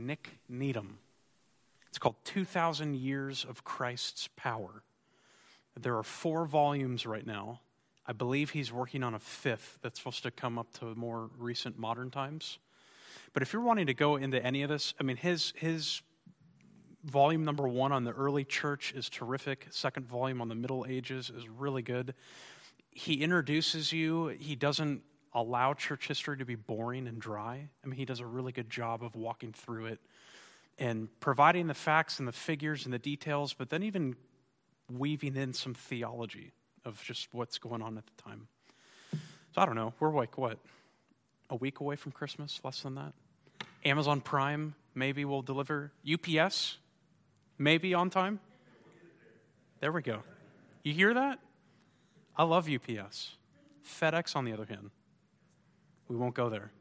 Nick Needham. It's called 2,000 Years of Christ's Power. There are 4 volumes right now. I believe he's working on a 5th that's supposed to come up to more recent modern times. But if you're wanting to go into any of this, I mean, his volume number 1 on the early church is terrific. 2nd volume on the Middle Ages is really good. He introduces you. He doesn't allow church history to be boring and dry. I mean, he does a really good job of walking through it and providing the facts and the figures and the details, but then even weaving in some theology of just what's going on at the time. So I don't know. We're like, what, a week away from Christmas? Less than that? Amazon Prime maybe will deliver. UPS maybe on time? There we go. You hear that? I love UPS. FedEx, on the other hand. We won't go there.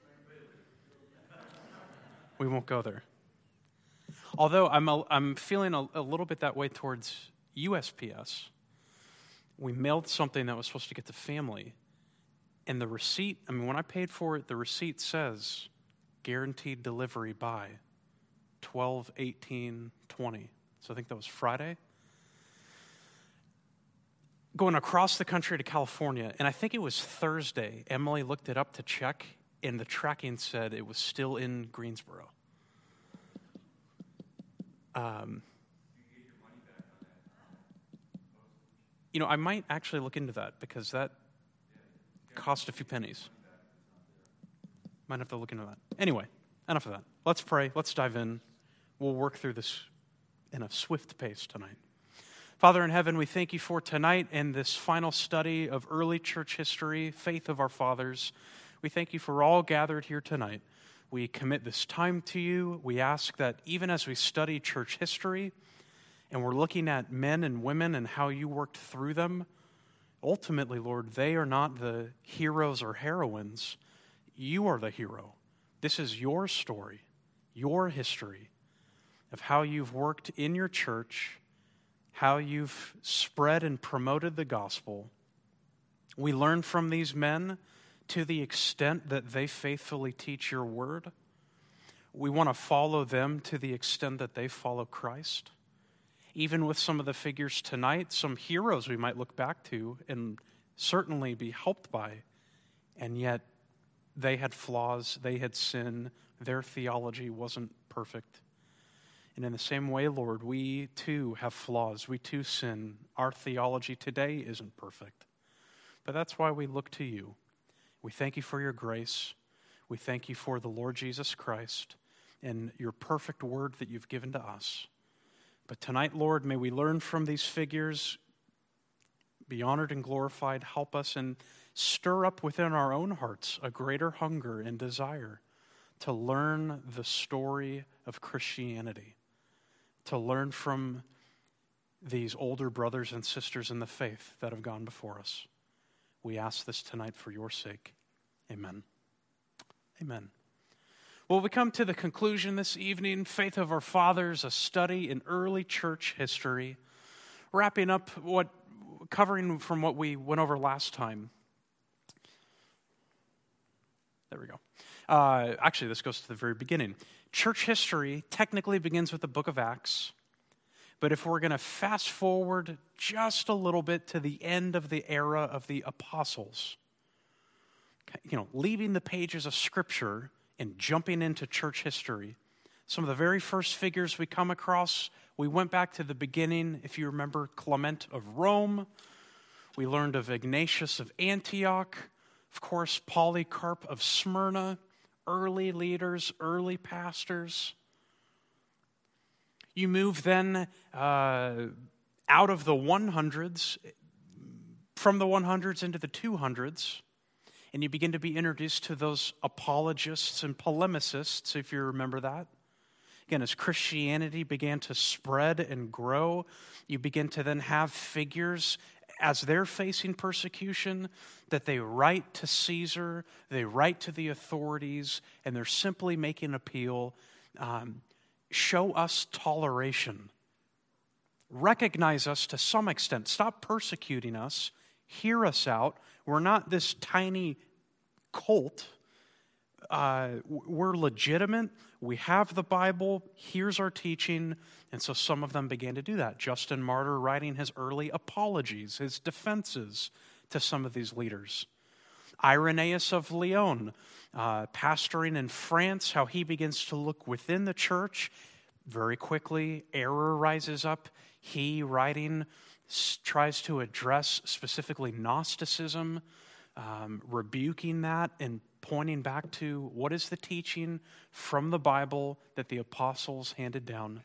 We won't go there. Although I'm feeling a little bit that way towards USPS. We mailed something that was supposed to get to family, and the receipt, I mean, when I paid for it, the receipt says guaranteed delivery by 12/18/20. So I think that was Friday. Going across the country to California, and I think it was Thursday, Emily looked it up to check, and the tracking said it was still in Greensboro. You know, I might actually look into that because that cost a few pennies. Might have to look into that. Anyway, enough of that. Let's pray. Let's dive in. We'll work through this in a swift pace tonight. Father in heaven, we thank you for tonight and this final study of early church history, faith of our fathers. We thank you for all gathered here tonight. We commit this time to you. We ask that even as we study church history and we're looking at men and women and how you worked through them, ultimately, Lord, they are not the heroes or heroines. You are the hero. This is your story, your history of how you've worked in your church, how you've spread and promoted the gospel. We learn from these men to the extent that they faithfully teach your word. We want to follow them to the extent that they follow Christ. Even with some of the figures tonight, some heroes we might look back to and certainly be helped by, and yet they had flaws, they had sin, their theology wasn't perfect. And in the same way, Lord, we too have flaws. We too sin. Our theology today isn't perfect. But that's why we look to you. We thank you for your grace. We thank you for the Lord Jesus Christ and your perfect word that you've given to us. But tonight, Lord, may we learn from these figures, be honored and glorified. Help us and stir up within our own hearts a greater hunger and desire to learn the story of Christianity, to learn from these older brothers and sisters in the faith that have gone before us. We ask this tonight for your sake. Amen. Amen. Well, we come to the conclusion this evening, Faith of Our Fathers, a study in early church history, wrapping up covering from what we went over last time. There we go. Actually, this goes to the very beginning. Church history technically begins with the book of Acts, but if we're going to fast forward just a little bit to the end of the era of the apostles, leaving the pages of Scripture and jumping into church history, some of the very first figures we come across, we went back to the beginning. If you remember, Clement of Rome. We learned of Ignatius of Antioch. Of course, Polycarp of Smyrna. Early leaders, early pastors. You move then out of the 100s, from the 100s into the 200s, and you begin to be introduced to those apologists and polemicists, if you remember that. Again, as Christianity began to spread and grow, you begin to then have figures, as they're facing persecution, that they write to Caesar, they write to the authorities, and they're simply making an appeal. Show us toleration. Recognize us to some extent. Stop persecuting us. Hear us out. We're not this tiny cult. We're legitimate. We have the Bible. Here's our teaching. And so some of them began to do that. Justin Martyr writing his early apologies, his defenses to some of these leaders. Irenaeus of Lyon, pastoring in France, how he begins to look within the church. Very quickly, error rises up. He, writing, tries to address specifically Gnosticism, rebuking that and pointing back to what is the teaching from the Bible that the apostles handed down.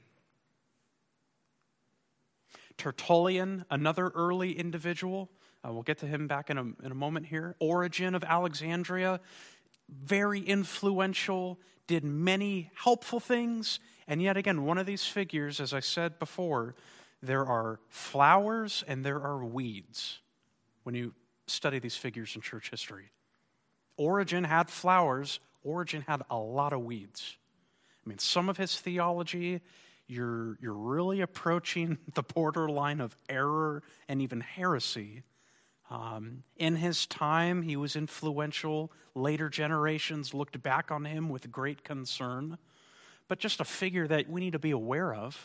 Tertullian, another early individual, we'll get to him back in a moment here. Origen of Alexandria, very influential, did many helpful things, and yet again, one of these figures, as I said before, there are flowers and there are weeds when you study these figures in church history. Origen had flowers. Origen had a lot of weeds. I mean, some of his theology, you're really approaching the borderline of error and even heresy. In his time, he was influential. Later generations looked back on him with great concern. But just a figure that we need to be aware of.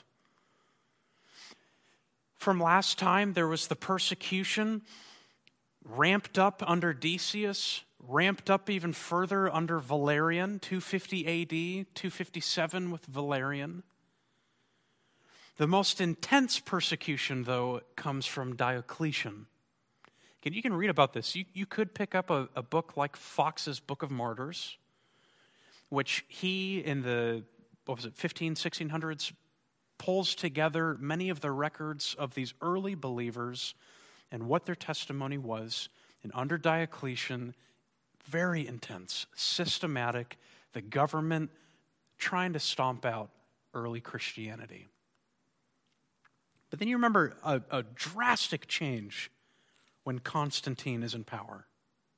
From last time, there was the persecution ramped up under Decius, ramped up even further under Valerian, 250 AD, 257 with Valerian. The most intense persecution, though, comes from Diocletian. You can read about this. You could pick up a book like Fox's Book of Martyrs, which he, in the, 1600s, pulls together many of the records of these early believers and what their testimony was. And under Diocletian, very intense, systematic, the government trying to stomp out early Christianity. But then you remember a drastic change when Constantine is in power.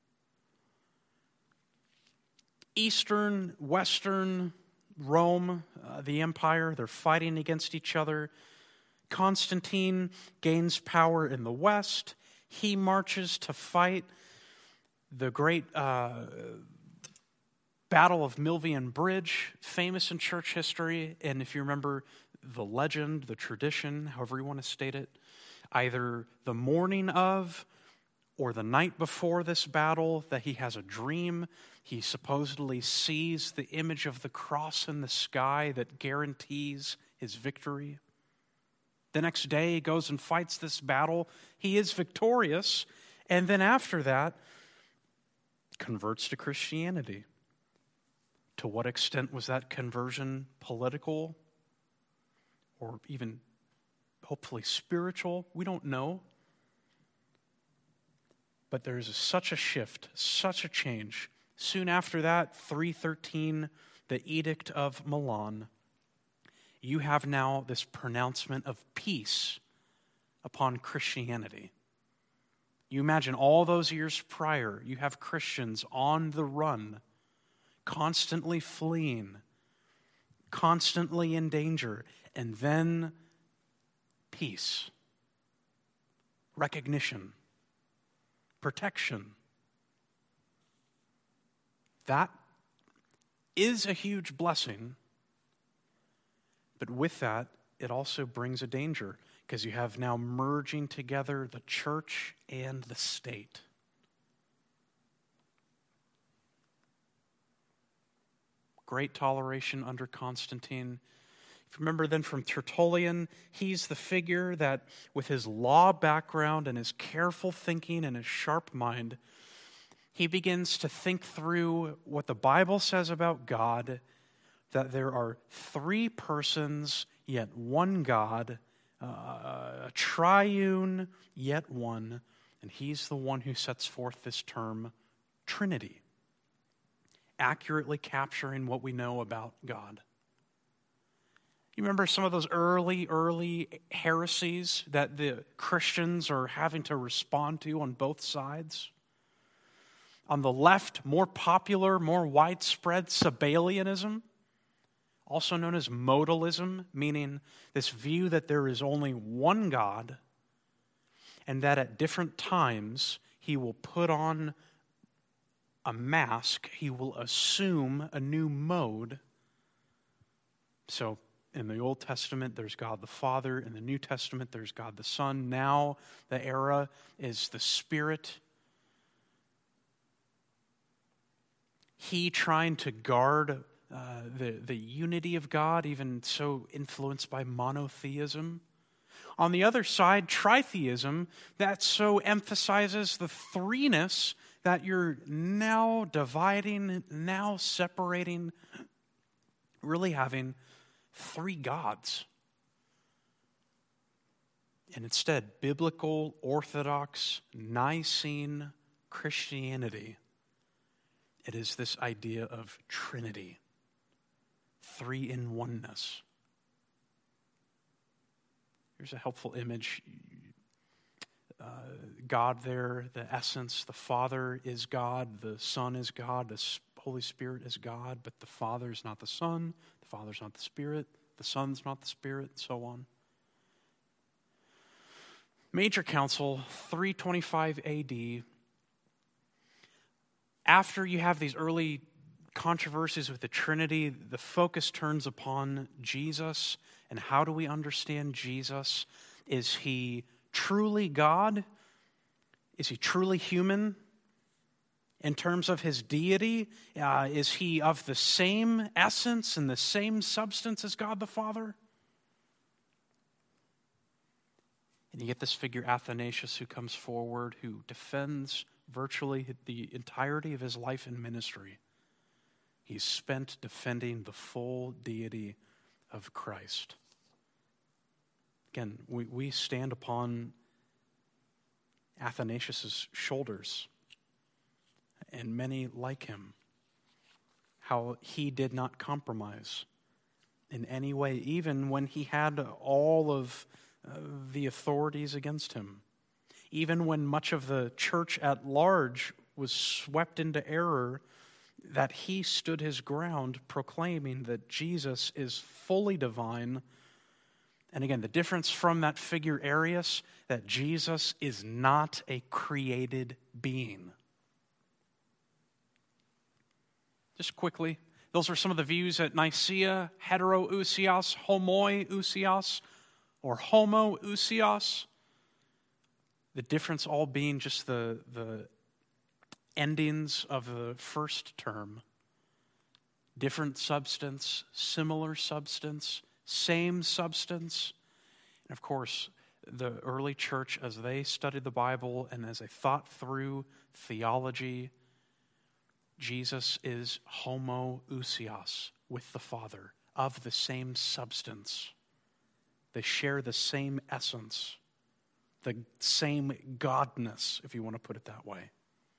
Eastern, Western, Rome, the empire, they're fighting against each other. Constantine gains power in the West. He marches to fight the great Battle of Milvian Bridge, famous in church history. And if you remember the legend, the tradition, however you want to state it, either the morning of or the night before this battle, that he has a dream. He supposedly sees the image of the cross in the sky that guarantees his victory. The next day, he goes and fights this battle. He is victorious. And then after that, converts to Christianity. To what extent was that conversion political or even hopefully spiritual? We don't know. But there's such a shift, such a change. Soon after that, 313, the Edict of Milan. You have now this pronouncement of peace upon Christianity. You imagine all those years prior, you have Christians on the run, constantly fleeing, constantly in danger, and then peace, recognition, protection. That is a huge blessing, but with that, it also brings a danger, because you have now merging together the church and the state. Great toleration under Constantine. If you remember then from Tertullian, he's the figure that with his law background and his careful thinking and his sharp mind, he begins to think through what the Bible says about God, that there are three persons, yet one God, a triune, yet one, and he's the one who sets forth this term, Trinity, accurately capturing what we know about God. You remember some of those early heresies that the Christians are having to respond to on both sides? On the left, more popular, more widespread Sabellianism, also known as modalism, meaning this view that there is only one God and that at different times he will put on a mask, he will assume a new mode So in the Old Testament, there's God the Father. In the New Testament, there's God the Son. Now the era is the Spirit. He trying to guard the unity of God, even so influenced by monotheism. On the other side, tritheism, that so emphasizes the threeness that you're now dividing, now separating, really having three gods. And instead, biblical, Orthodox, Nicene Christianity, it is this idea of Trinity, three-in-oneness. Here's a helpful image. God there, the essence, the Father is God, the Son is God, the Holy Spirit is God, but the Father is not the Son, the Father's not the Spirit, the Son's not the Spirit, and so on. Major Council, 325 AD. After you have these early controversies with the Trinity, the focus turns upon Jesus. And how do we understand Jesus? Is he truly God? Is he truly human? In terms of his deity, is he of the same essence and the same substance as God the Father? And you get this figure Athanasius who comes forward, who defends virtually the entirety of his life and ministry. He's spent defending the full deity of Christ. Again, we stand upon Athanasius' shoulders, and many like him, how he did not compromise in any way, even when he had all of the authorities against him. Even when much of the church at large was swept into error, that he stood his ground, proclaiming that Jesus is fully divine. And again, the difference from that figure Arius, that Jesus is not a created being. Just quickly, those are some of the views at Nicaea: heterousios, homoiousios, or homoousios. The difference all being just the endings of the first term. Different substance, similar substance, same substance. And of course, the early church, as they studied the Bible and as they thought through theology, Jesus is homoousios, with the Father, of the same substance. They share the same essence, the same godness, if you want to put it that way.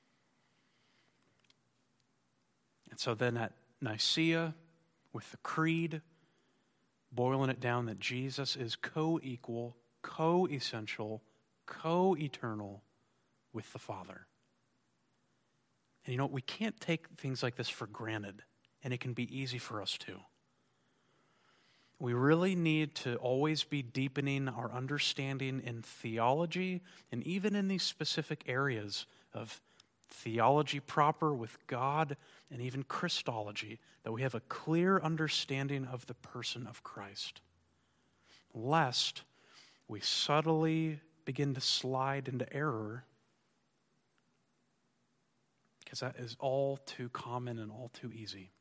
And so then at Nicaea, with the creed, boiling it down that Jesus is co-equal, co-essential, co-eternal with the Father. And you know, we can't take things like this for granted, and it can be easy for us to. We really need to always be deepening our understanding in theology, and even in these specific areas of theology proper with God, and even Christology, that we have a clear understanding of the person of Christ, lest we subtly begin to slide into error, because that is all too common and all too easy.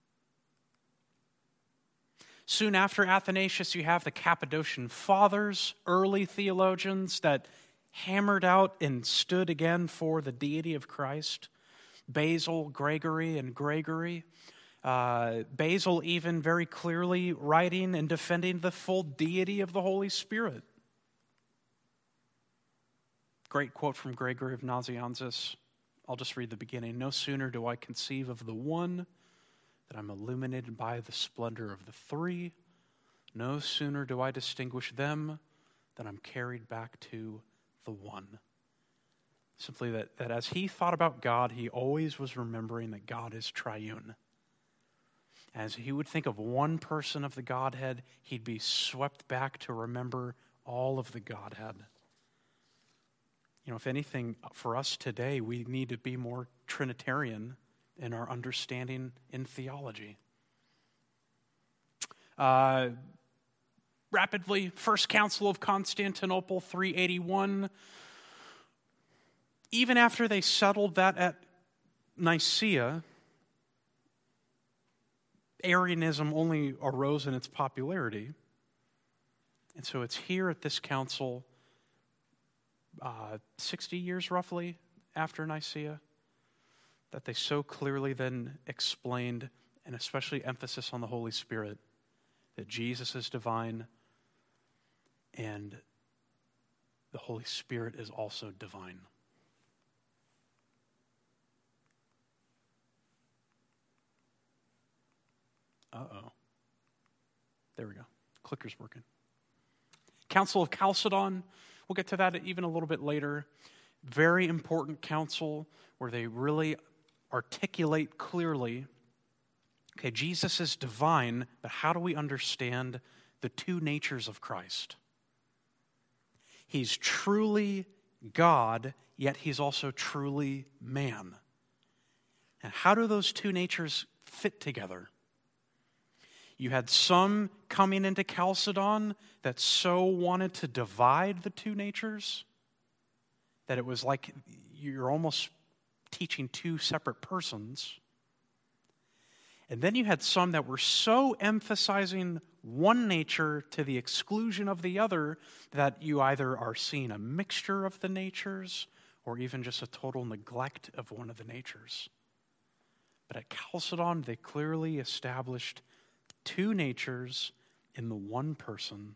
Soon after Athanasius, you have the Cappadocian Fathers, early theologians that hammered out and stood again for the deity of Christ. Basil, Gregory, and Gregory. Basil even very clearly writing and defending the full deity of the Holy Spirit. Great quote from Gregory of Nazianzus. I'll just read the beginning. No sooner do I conceive of the one that I'm illuminated by the splendor of the three. No sooner do I distinguish them than I'm carried back to the one. Simply that as he thought about God, he always was remembering that God is triune. As he would think of one person of the Godhead, he'd be swept back to remember all of the Godhead. You know, if anything, for us today, we need to be more Trinitarian in our understanding in theology. Rapidly, First Council of Constantinople, 381. Even after they settled that at Nicaea, Arianism only arose in its popularity. And so it's here at this council, 60 years roughly after Nicaea, that they so clearly then explained, and especially emphasis on the Holy Spirit, that Jesus is divine and the Holy Spirit is also divine. Uh-oh. There we go. Clicker's working. Council of Chalcedon, we'll get to that even a little bit later. Very important council where they really articulate clearly, okay, Jesus is divine, but how do we understand the two natures of Christ? He's truly God, yet he's also truly man. And how do those two natures fit together? You had some coming into Chalcedon that so wanted to divide the two natures that it was like you're almost teaching two separate persons. And then you had some that were so emphasizing one nature to the exclusion of the other that you either are seeing a mixture of the natures or even just a total neglect of one of the natures. But at Chalcedon, they clearly established two natures in the one person.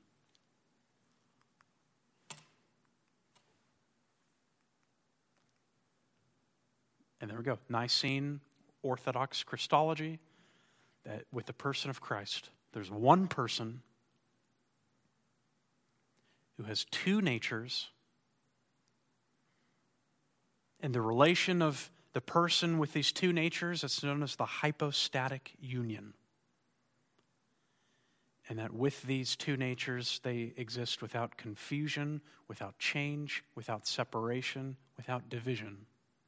And there we go. Nicene Orthodox Christology, that with the person of Christ, there's one person who has two natures, and the relation of the person with these two natures is known as the hypostatic union. And that with these two natures, they exist without confusion, without change, without separation, without division.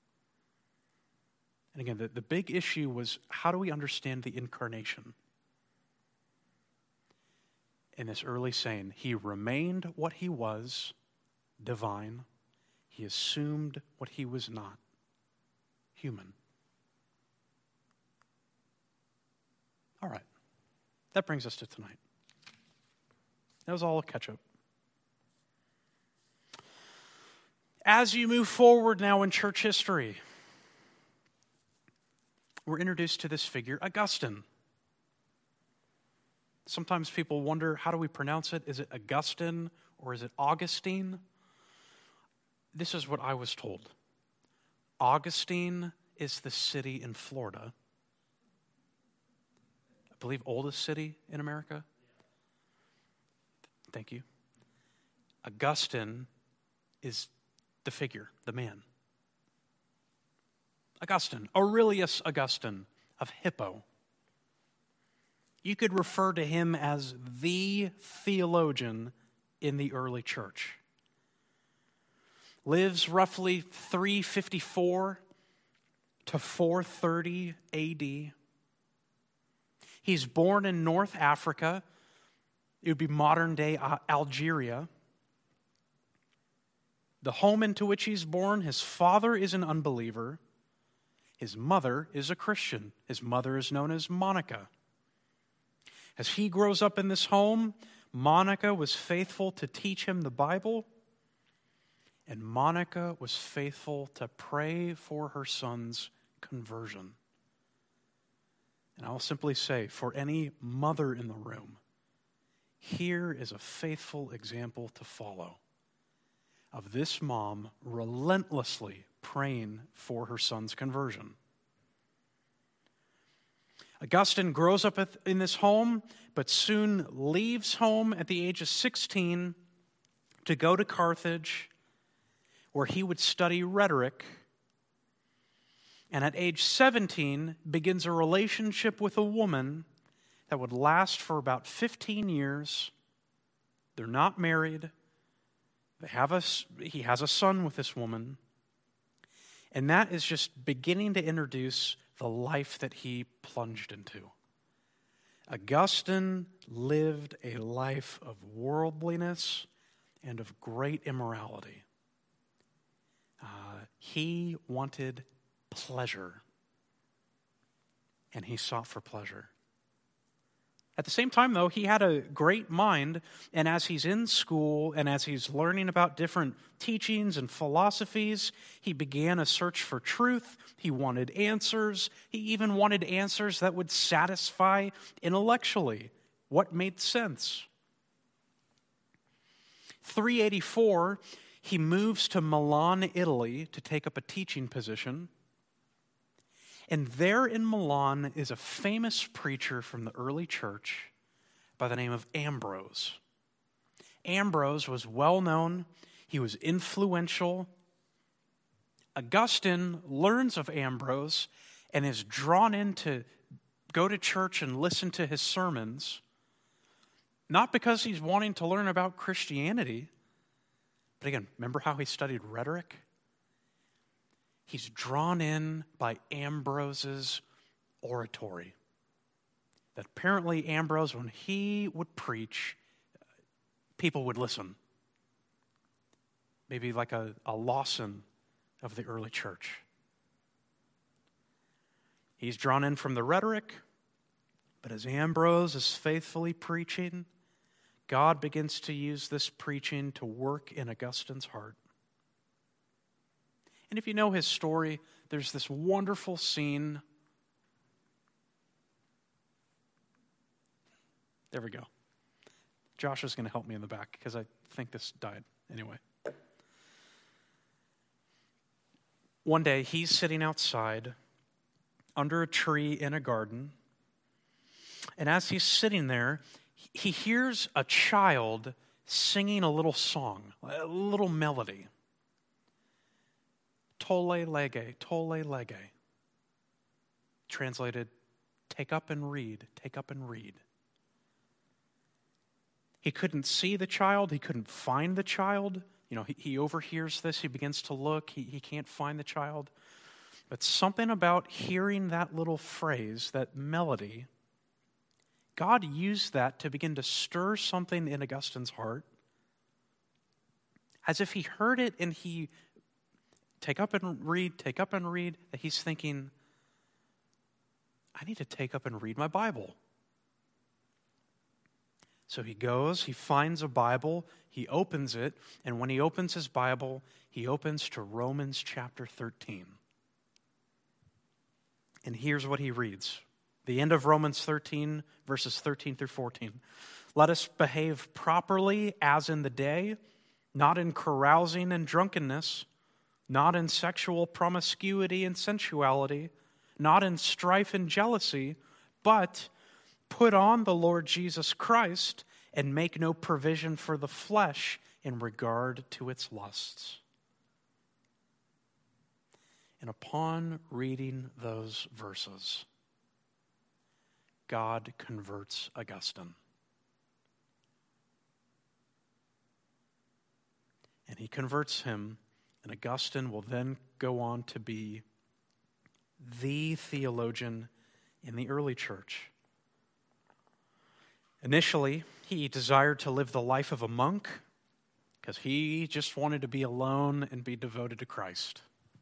And again, the big issue was, how do we understand the incarnation? In this early saying, he remained what he was, divine. He assumed what he was not, human. All right. That brings us to tonight. That was all a catch-up. As you move forward now in church history, we're introduced to this figure, Augustine. Sometimes people wonder, how do we pronounce it? Is it Augustine or is it Augustine? This is what I was told. Augustine is the city in Florida. I believe oldest city in America. Thank you. Augustine is the figure, the man. Augustine, Aurelius Augustine of Hippo. You could refer to him as the theologian in the early church. Lives roughly 354 to 430 AD. He's born in North Africa. It would be modern-day Algeria. The home into which he's born, his father is an unbeliever. His mother is a Christian. His mother is known as Monica. As he grows up in this home, Monica was faithful to teach him the Bible, and Monica was faithful to pray for her son's conversion. And I'll simply say, for any mother in the room, here is a faithful example to follow of this mom relentlessly praying for her son's conversion. Augustine grows up in this home, but soon leaves home at the age of 16 to go to Carthage, where he would study rhetoric. And at age 17, begins a relationship with a woman that would last for about 15 years. They're not married. He has a son with this woman. And that is just beginning to introduce the life that he plunged into. Augustine lived a life of worldliness and of great immorality. He wanted pleasure, and he sought for pleasure. At the same time, though, he had a great mind, and as he's in school and as he's learning about different teachings and philosophies, he began a search for truth. He wanted answers. He even wanted answers that would satisfy intellectually what made sense. 384, he moves to Milan, Italy, to take up a teaching position. And there in Milan is a famous preacher from the early church by the name of Ambrose. Ambrose was well known. He was influential. Augustine learns of Ambrose and is drawn in to go to church and listen to his sermons, not because he's wanting to learn about Christianity, but again, remember how he studied rhetoric? He's drawn in by Ambrose's oratory. That apparently Ambrose, when he would preach, people would listen. Maybe like a Lawson of the early church. He's drawn in from the rhetoric, but as Ambrose is faithfully preaching, God begins to use this preaching to work in Augustine's heart. And if you know his story, there's this wonderful scene. There we go. Josh is going to help me in the back because I think this died. Anyway. One day, he's sitting outside under a tree in a garden. And as he's sitting there, he hears a child singing a little song, a little melody. Tolle lege, tolle lege. Translated, take up and read, take up and read. He couldn't see the child. He couldn't find the child. He overhears this. He begins to look. He can't find the child. But something about hearing that little phrase, that melody, God used that to begin to stir something in Augustine's heart. As if he heard it and he, take up and read, that he's thinking, I need to take up and read my Bible. So he goes, he finds a Bible, he opens it, and when he opens his Bible, he opens to Romans chapter 13. And here's what he reads. The end of Romans 13, verses 13 through 14. Let us behave properly as in the day, not in carousing and drunkenness, not in sexual promiscuity and sensuality, not in strife and jealousy, but put on the Lord Jesus Christ and make no provision for the flesh in regard to its lusts. And upon reading those verses, God converts Augustine. And he converts him, and Augustine will then go on to be the theologian in the early church. Initially, he desired to live the life of a monk because he just wanted to be alone and be devoted to Christ.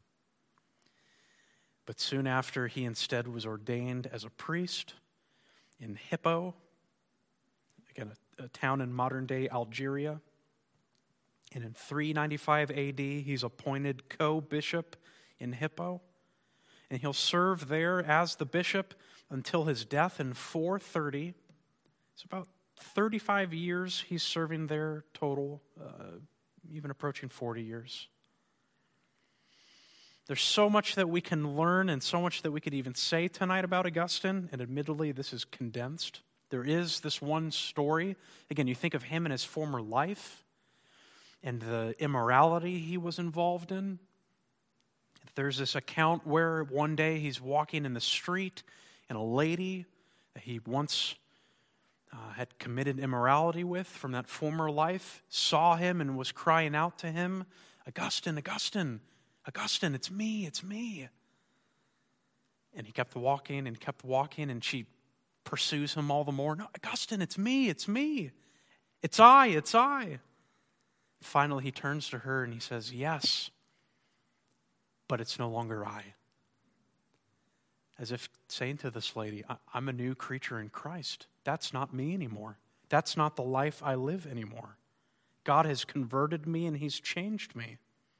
But soon after, he instead was ordained as a priest in Hippo, again, a town in modern-day Algeria. And in 395 AD, he's appointed co-bishop in Hippo. And he'll serve there as the bishop until his death in 430. It's about 35 years he's serving there total, even approaching 40 years. There's so much that we can learn and so much that we could even say tonight about Augustine, and admittedly this is condensed. There is this one story. Again, you think of him in his former life and the immorality he was involved in. There's this account where one day he's walking in the street and a lady that he once had committed immorality with from that former life saw him and was crying out to him, Augustine, Augustine, Augustine, it's me, it's me. And he kept walking, and she pursues him all the more. No, Augustine, it's me. It's I. Finally, he turns to her and he says, yes, but it's no longer I. As if saying to this lady, I'm a new creature in Christ. That's not me anymore. That's not the life I live anymore. God has converted me and he's changed me.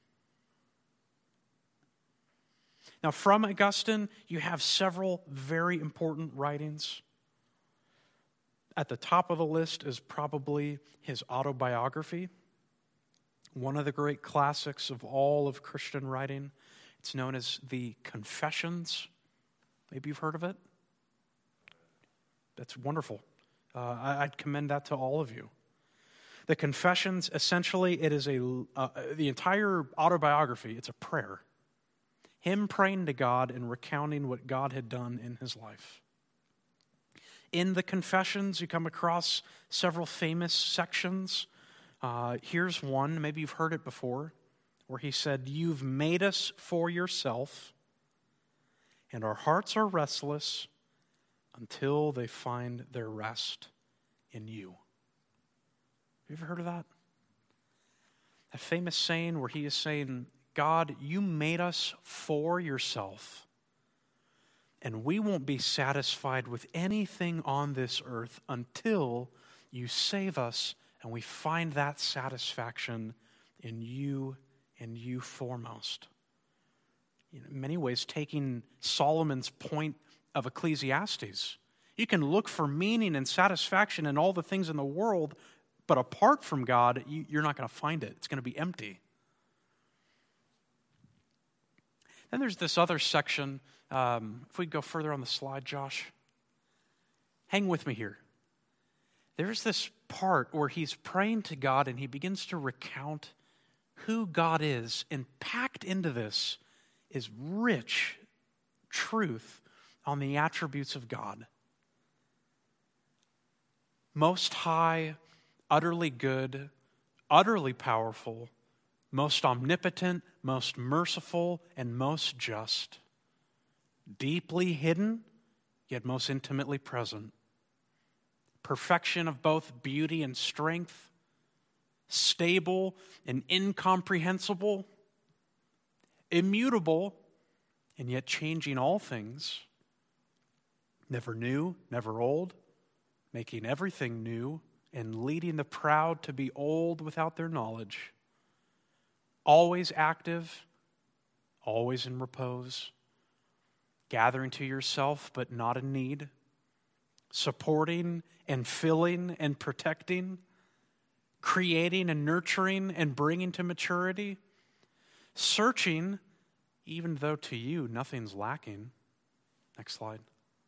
Now, from Augustine, you have several very important writings. At the top of the list is probably his autobiography, one of the great classics of all of Christian writing. It's known as the Confessions. Maybe you've heard of it. That's wonderful. I'd commend that to all of you. The Confessions, essentially, it is the entire autobiography. It's a prayer. Him praying to God and recounting what God had done in his life. In the Confessions, you come across several famous sections. Here's one, maybe you've heard it before, where he said, "You've made us for yourself, and our hearts are restless until they find their rest in you." Have you ever heard of that? A famous saying where he is saying, God, you made us for yourself, and we won't be satisfied with anything on this earth until you save us and we find that satisfaction in you and you foremost. In many ways, taking Solomon's point of Ecclesiastes, you can look for meaning and satisfaction in all the things in the world, but apart from God, you're not going to find it. It's going to be empty. Then there's this other section. If we go further on the slide, Josh. Hang with me here. There's this part where he's praying to God and he begins to recount who God is. And packed into this is rich truth on the attributes of God. Most high, utterly good, utterly powerful, most omnipotent, most merciful, and most just. Deeply hidden, yet most intimately present. Perfection of both beauty and strength. Stable and incomprehensible. Immutable, and yet changing all things. Never new, never old. Making everything new, and leading the proud to be old without their knowledge. Always active, always in repose, gathering to yourself but not in need, supporting and filling and protecting, creating and nurturing and bringing to maturity, searching even though to you nothing's lacking. Next slide.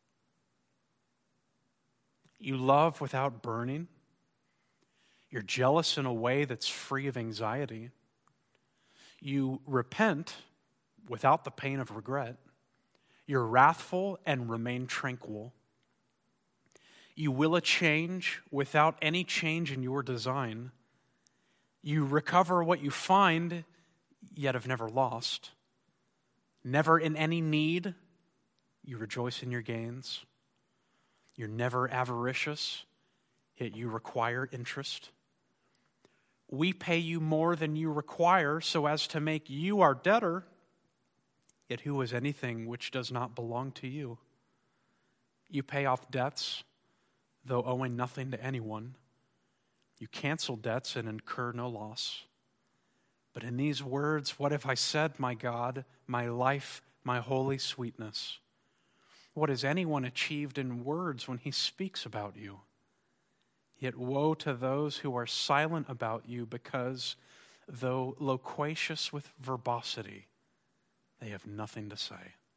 You love without burning. You're jealous in a way that's free of anxiety. You repent without the pain of regret. You're wrathful and remain tranquil. You will a change without any change in your design. You recover what you find, yet have never lost. Never in any need, you rejoice in your gains. You're never avaricious, yet you require interest. We pay you more than you require so as to make you our debtor. Yet who is anything which does not belong to you? You pay off debts, though owing nothing to anyone. You cancel debts and incur no loss. But in these words, what have I said, my God, my life, my holy sweetness? What has anyone achieved in words when he speaks about you? Yet woe to those who are silent about you, because though loquacious with verbosity, they have nothing to say.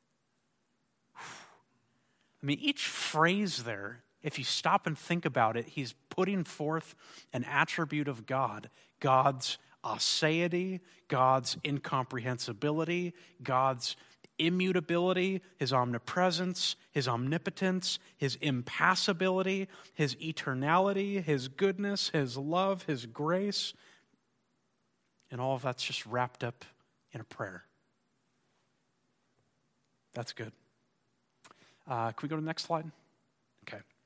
I mean, each phrase there, if you stop and think about it, he's putting forth an attribute of God. God's aseity, God's incomprehensibility, God's immutability, his omnipresence, his omnipotence, his impassibility, his eternality, his goodness, his love, his grace. And all of that's just wrapped up in a prayer. That's good. Can we go to the next slide? Okay.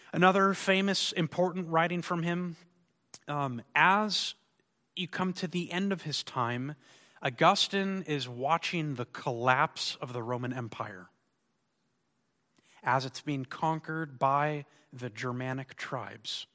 Another famous, important writing from him, as you come to the end of his time, Augustine is watching the collapse of the Roman Empire as it's being conquered by the Germanic tribes.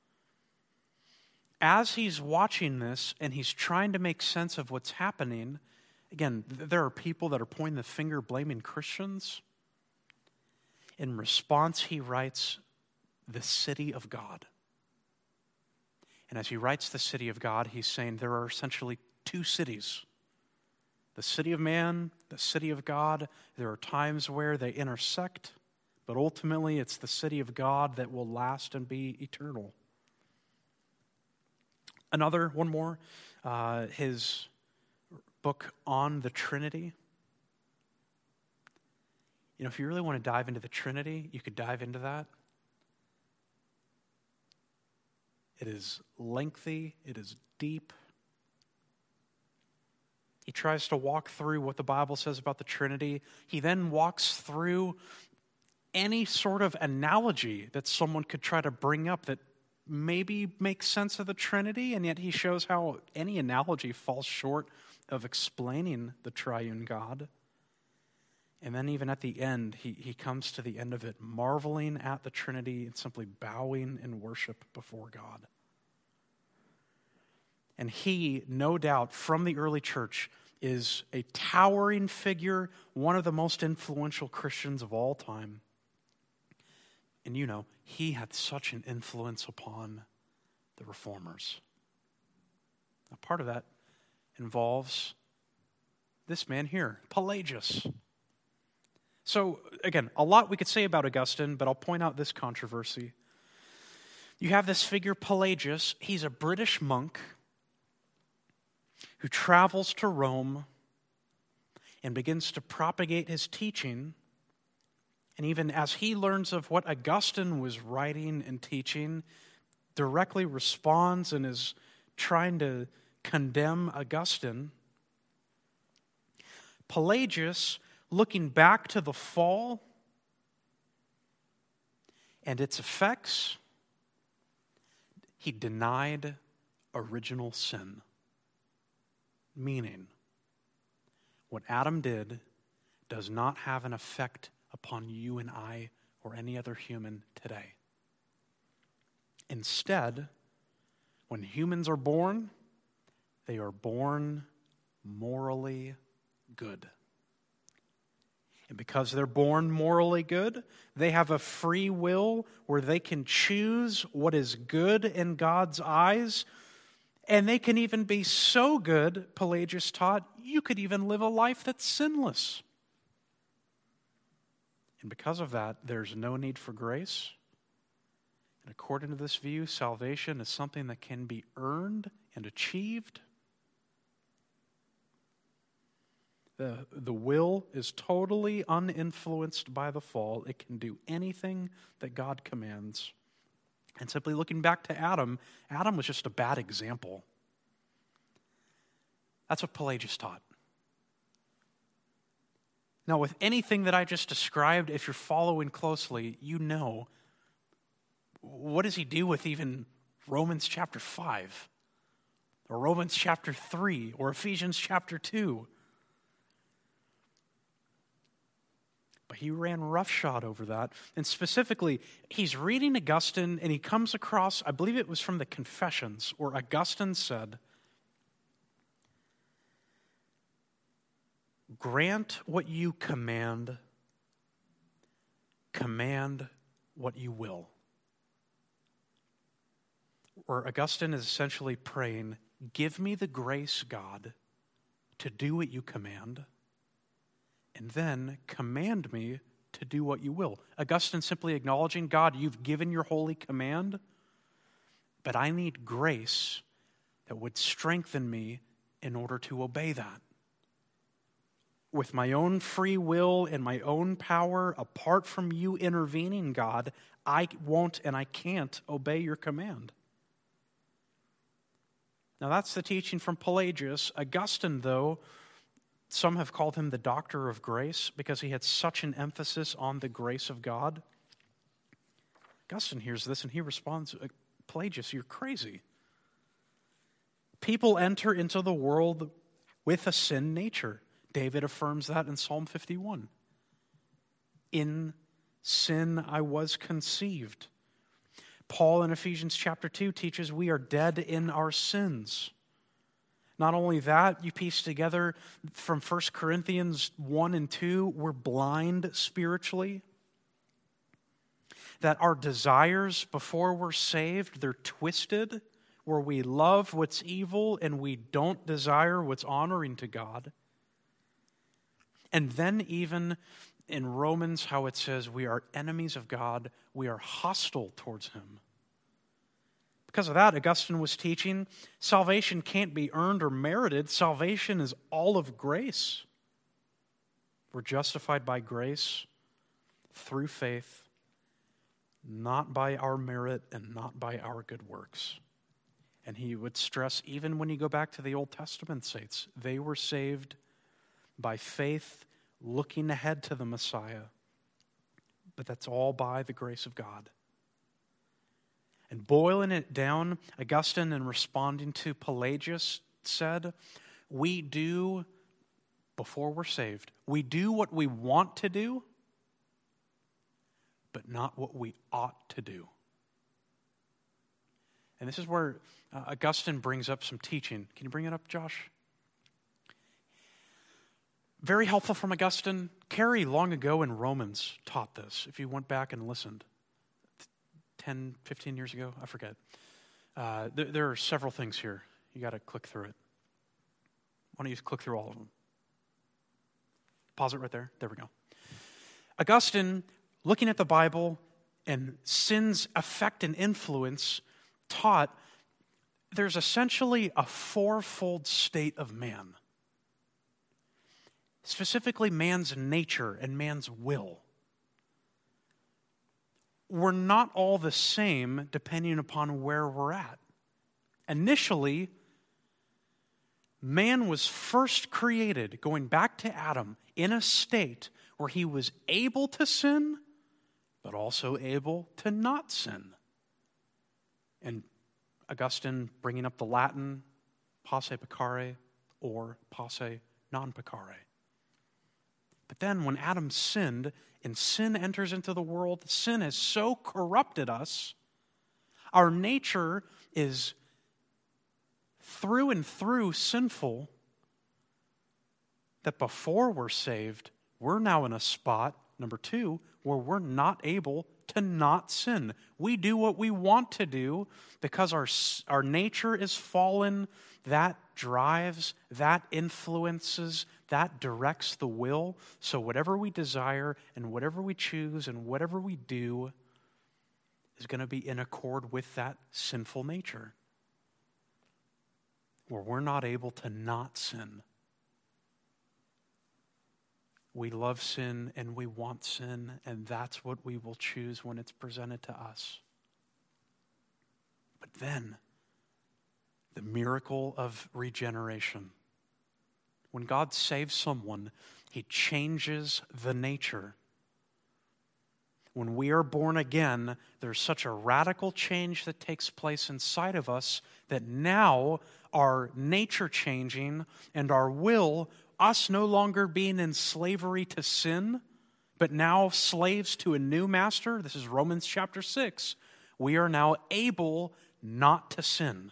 As he's watching this and he's trying to make sense of what's happening, again, there are people that are pointing the finger blaming Christians. In response, he writes, "The city of God." And as he writes the city of God, he's saying there are essentially two cities. The city of man, the city of God. There are times where they intersect, but ultimately it's the city of God that will last and be eternal. One more, his book on the Trinity. If you really want to dive into the Trinity, you could dive into that. It is lengthy, it is deep. He tries to walk through what the Bible says about the Trinity. He then walks through any sort of analogy that someone could try to bring up that maybe makes sense of the Trinity, and yet he shows how any analogy falls short of explaining the triune God. And then even at the end, he comes to the end of it, marveling at the Trinity and simply bowing in worship before God. And he, no doubt, from the early church, is a towering figure, one of the most influential Christians of all time. And he had such an influence upon the reformers. Now, part of that involves this man here, Pelagius. So, again, a lot we could say about Augustine, but I'll point out this controversy. You have this figure, Pelagius. He's a British monk who travels to Rome and begins to propagate his teaching. And even as he learns of what Augustine was writing and teaching, directly responds and is trying to condemn Augustine. Pelagius, looking back to the fall and its effects, he denied original sin. Meaning, what Adam did does not have an effect upon you and I or any other human today. Instead, when humans are born, they are born morally good. And because they're born morally good, they have a free will where they can choose what is good in God's eyes. And they can even be so good, Pelagius taught, you could even live a life that's sinless. And because of that, there's no need for grace. And according to this view, salvation is something that can be earned and achieved. The will is totally uninfluenced by the fall. It can do anything that God commands. And simply looking back to Adam, Adam was just a bad example. That's what Pelagius taught. Now, with anything that I just described, if you're following closely, you know, what does he do with even Romans chapter 5? Or Romans chapter 3? Or Ephesians chapter 2? But he ran roughshod over that. And specifically, he's reading Augustine, and he comes across, I believe it was from the Confessions, where Augustine said, "Grant what you command what you will." Where Augustine is essentially praying, give me the grace, God, to do what you command, and then command me to do what you will. Augustine simply acknowledging, God, you've given your holy command, but I need grace that would strengthen me in order to obey that. With my own free will and my own power, apart from you intervening, God, I won't and I can't obey your command. Now that's the teaching from Pelagius. Augustine, though, some have called him the doctor of grace because he had such an emphasis on the grace of God. Augustine hears this and he responds, Pelagius, you're crazy. People enter into the world with a sin nature. David affirms that in Psalm 51. In sin I was conceived. Paul in Ephesians chapter 2 teaches we are dead in our sins. Not only that, you piece together from 1 Corinthians 1 and 2, we're blind spiritually. That our desires before we're saved, they're twisted, where we love what's evil and we don't desire what's honoring to God. And then even in Romans, how it says we are enemies of God, we are hostile towards Him. Because of that, Augustine was teaching, salvation can't be earned or merited. Salvation is all of grace. We're justified by grace through faith, not by our merit and not by our good works. And he would stress, even when you go back to the Old Testament saints, they were saved by faith, looking ahead to the Messiah. But that's all by the grace of God. And boiling it down, Augustine, in responding to Pelagius, said, we do, before we're saved, we do what we want to do, but not what we ought to do. And this is where Augustine brings up some teaching. Can you bring it up, Josh? Very helpful from Augustine. Carey, long ago in Romans, taught this. If you went back and listened 10, 15 years ago, I forget. There are several things here. You got to click through it. Why don't you click through all of them? Pause it right there. There we go. Augustine, looking at the Bible and sin's effect and influence, taught there's essentially a fourfold state of man. Specifically, man's nature and man's will. We're not all the same depending upon where we're at. Initially, man was first created, going back to Adam, in a state where he was able to sin, but also able to not sin. And Augustine bringing up the Latin, posse peccare, or posse non peccare. But then when Adam sinned, and sin enters into the world, sin has so corrupted us, our nature is through and through sinful, that before we're saved, we're now in a spot, number two, where we're not able to not sin. We do what we want to do because our nature is fallen. That drives, that influences, that directs the will. So whatever we desire and whatever we choose and whatever we do is going to be in accord with that sinful nature, where we're not able to not sin. We love sin and we want sin, and that's what we will choose when it's presented to us. But then, the miracle of regeneration. When God saves someone, He changes the nature. When we are born again, there's such a radical change that takes place inside of us that now our nature changing and our will, us no longer being in slavery to sin, but now slaves to a new master. This is Romans chapter 6. We are now able not to sin.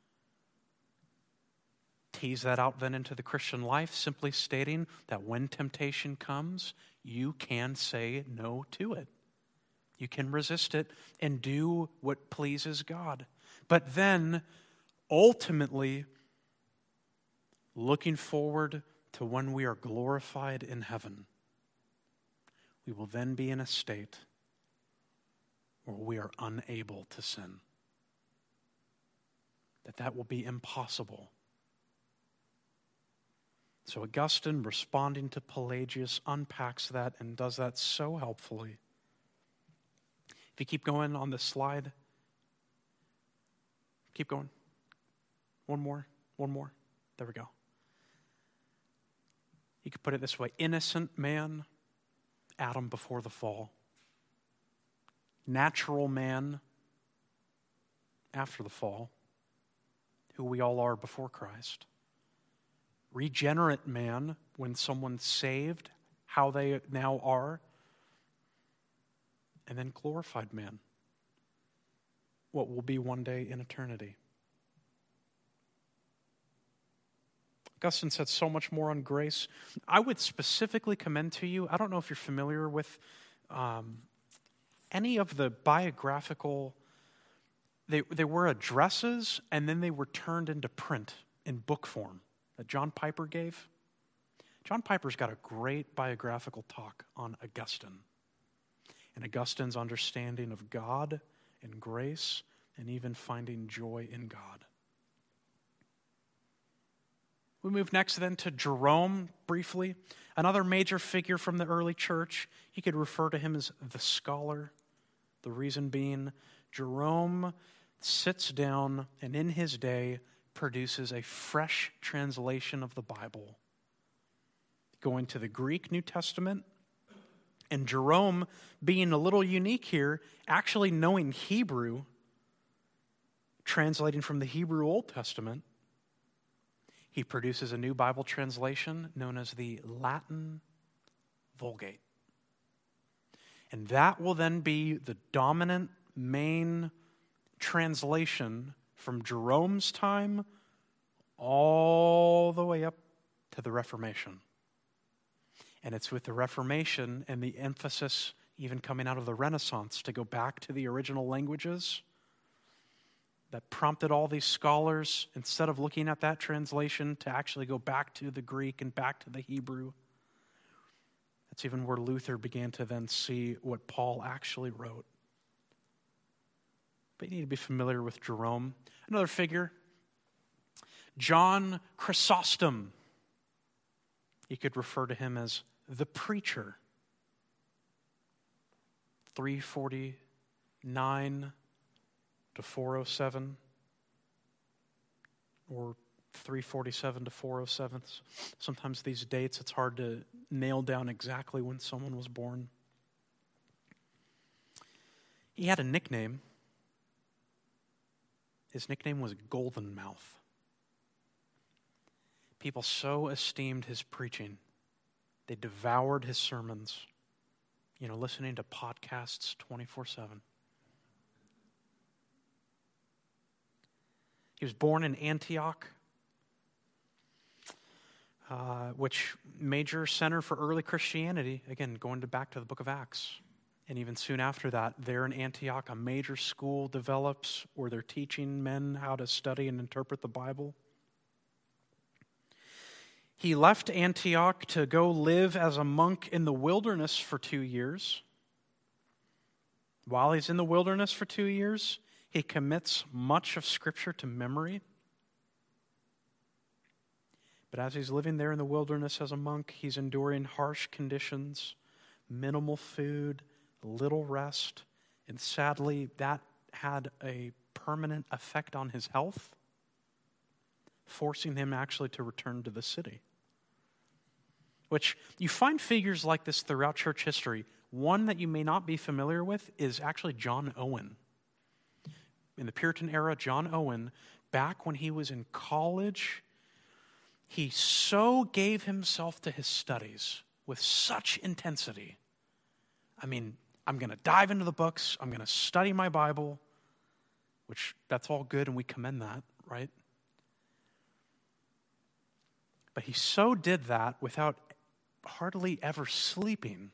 Tease that out then into the Christian life, simply stating that when temptation comes, you can say no to it. You can resist it and do what pleases God. But then, ultimately, looking forward to when we are glorified in heaven, we will then be in a state where we are unable to sin. That will be impossible. So Augustine, responding to Pelagius, unpacks that and does that so helpfully. If you keep going on this slide, keep going. One more. There we go. You could put it this way: innocent man, Adam before the fall. natural man after the fall, who we all are before Christ. Regenerate man, when someone's saved, how they now are. And then glorified man, what will be one day in eternity. Augustine said so much more on grace. I would specifically commend to you, I don't know if you're familiar with any of the biographical, they were addresses and then they were turned into print in book form that John Piper gave. John Piper's got a great biographical talk on Augustine and Augustine's understanding of God and grace and even finding joy in God. We move next then to Jerome, briefly. Another major figure from the early church. You could refer to him as the scholar. The reason being, Jerome sits down and in his day produces a fresh translation of the Bible, going to the Greek New Testament. And Jerome, being a little unique here, actually knowing Hebrew, translating from the Hebrew Old Testament, he produces a new Bible translation known as the Latin Vulgate. And that will then be the dominant main translation from Jerome's time all the way up to the Reformation. And it's with the Reformation and the emphasis even coming out of the Renaissance to go back to the original languages that prompted all these scholars, instead of looking at that translation, to actually go back to the Greek and back to the Hebrew. That's even where Luther began to then see what Paul actually wrote. But you need to be familiar with Jerome. Another figure, John Chrysostom. You could refer to him as the preacher. 349 to 407, or 347 to 407. Sometimes these dates, it's hard to nail down exactly when someone was born. He had a nickname. His nickname was Golden Mouth. People so esteemed his preaching, they devoured his sermons, listening to podcasts 24/7. He was born in Antioch, which major center for early Christianity. Again, going back to the book of Acts. And even soon after that, there in Antioch, a major school develops where they're teaching men how to study and interpret the Bible. He left Antioch to go live as a monk in the wilderness for 2 years. While he's in the wilderness for 2 years, he commits much of Scripture to memory. But as he's living there in the wilderness as a monk, he's enduring harsh conditions, minimal food, little rest, and sadly, that had a permanent effect on his health, forcing him actually to return to the city. Which, you find figures like this throughout church history. One that you may not be familiar with is actually John Owen. In the Puritan era, John Owen, back when he was in college, he so gave himself to his studies with such intensity. I mean, I'm going to dive into the books, I'm going to study my Bible, which that's all good and we commend that, right? But he so did that without hardly ever sleeping,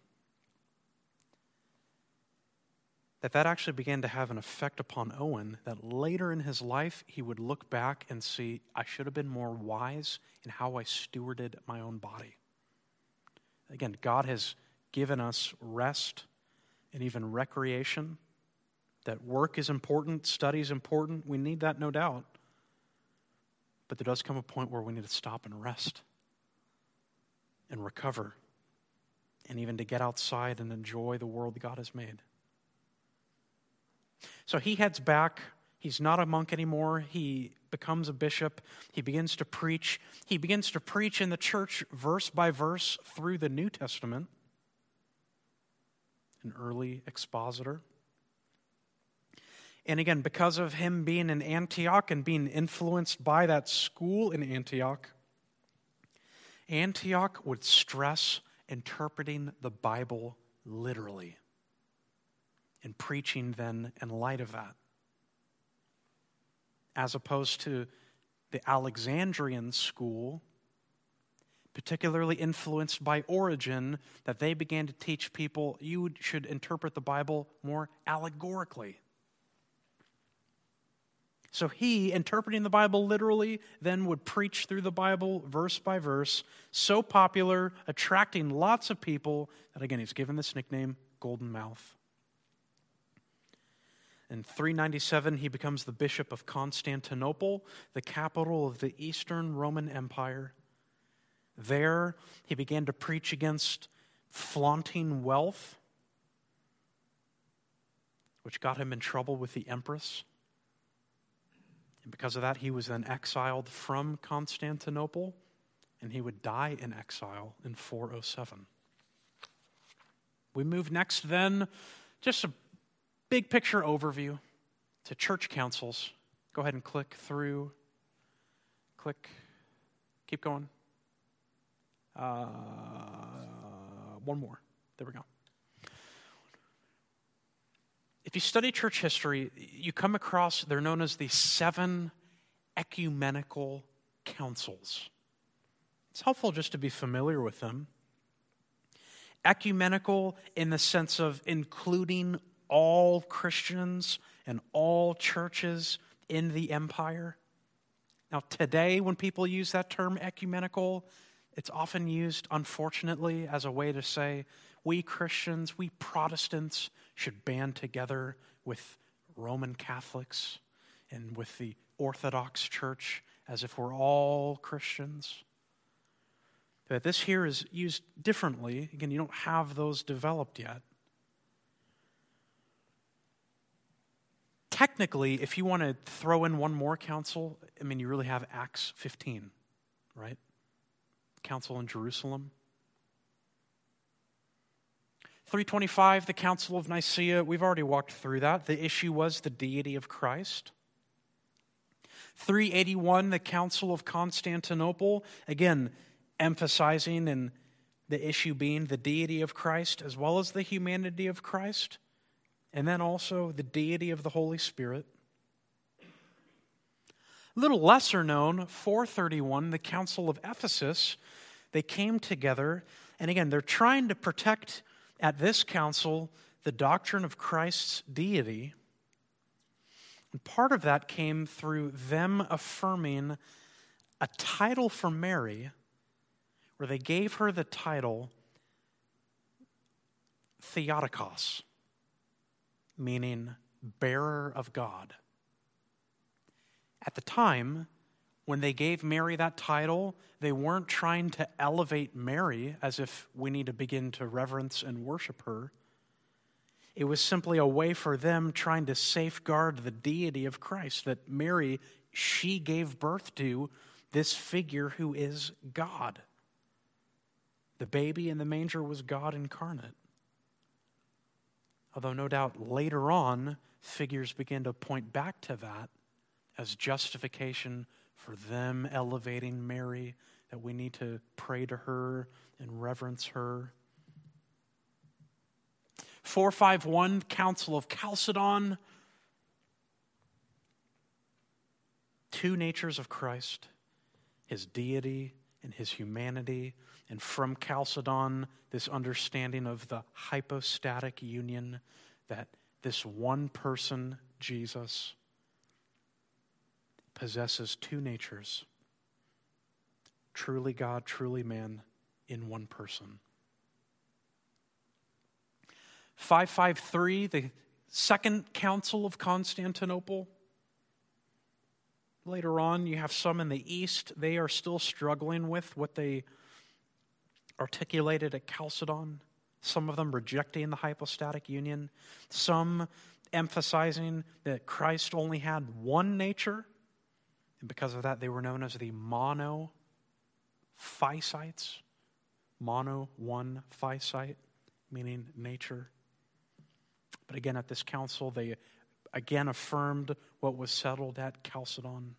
that actually began to have an effect upon Owen, that later in his life he would look back and see, I should have been more wise in how I stewarded my own body. Again, God has given us rest and even recreation, that work is important, study is important. We need that, no doubt. But there does come a point where we need to stop and rest and recover, and even to get outside and enjoy the world God has made. So he heads back. He's not a monk anymore. He becomes a bishop. He begins to preach. He begins to preach in the church verse by verse through the New Testament. An early expositor. And again, because of him being in Antioch and being influenced by that school in Antioch, Antioch would stress interpreting the Bible literally and preaching then in light of that, as opposed to the Alexandrian school, particularly influenced by Origen, that they began to teach people you should interpret the Bible more allegorically. So he, interpreting the Bible literally, then would preach through the Bible verse by verse, so popular, attracting lots of people, that again, he's given this nickname, Golden Mouth. In 397, he becomes the Bishop of Constantinople, the capital of the Eastern Roman Empire. There, he began to preach against flaunting wealth, which got him in trouble with the empress. And because of that, he was then exiled from Constantinople, and he would die in exile in 407. We move next then, just a big picture overview to church councils. Go ahead and click through. Click. Keep going. One more. There we go. If you study church history, you come across, they're known as the 7 ecumenical councils. It's helpful just to be familiar with them. Ecumenical in the sense of including all Christians and all churches in the empire. Now, today, when people use that term ecumenical, it's often used, unfortunately, as a way to say, we Christians, we Protestants should band together with Roman Catholics and with the Orthodox Church as if we're all Christians. But this here is used differently. Again, you don't have those developed yet. Technically, if you want to throw in one more council, you really have Acts 15, right? Council in Jerusalem. 325, the Council of Nicaea, we've already walked through that. The issue was the deity of Christ. 381, the Council of Constantinople, again, emphasizing and the issue being the deity of Christ as well as the humanity of Christ, and then also the deity of the Holy Spirit. A little lesser known, 431, the Council of Ephesus, they came together, and again, they're trying to protect at this council the doctrine of Christ's deity. And part of that came through them affirming a title for Mary, where they gave her the title Theotokos, meaning bearer of God. At the time, when they gave Mary that title, they weren't trying to elevate Mary as if we need to begin to reverence and worship her. It was simply a way for them trying to safeguard the deity of Christ, that Mary, she gave birth to this figure who is God. The baby in the manger was God incarnate. Although no doubt later on, figures began to point back to that as justification for them elevating Mary, that we need to pray to her and reverence her. 451, Council of Chalcedon. 2 natures of Christ, his deity and his humanity. And from Chalcedon, this understanding of the hypostatic union, that this one person, Jesus, possesses 2 natures, truly God, truly man, in one person. 553, the Second Council of Constantinople. Later on, you have some in the East. They are still struggling with what they articulated at Chalcedon. Some of them rejecting the hypostatic union. Some emphasizing that Christ only had one nature. And because of that, they were known as the monophysites. Mono, one, physite, meaning nature. But again, at this council, they again affirmed what was settled at Chalcedon.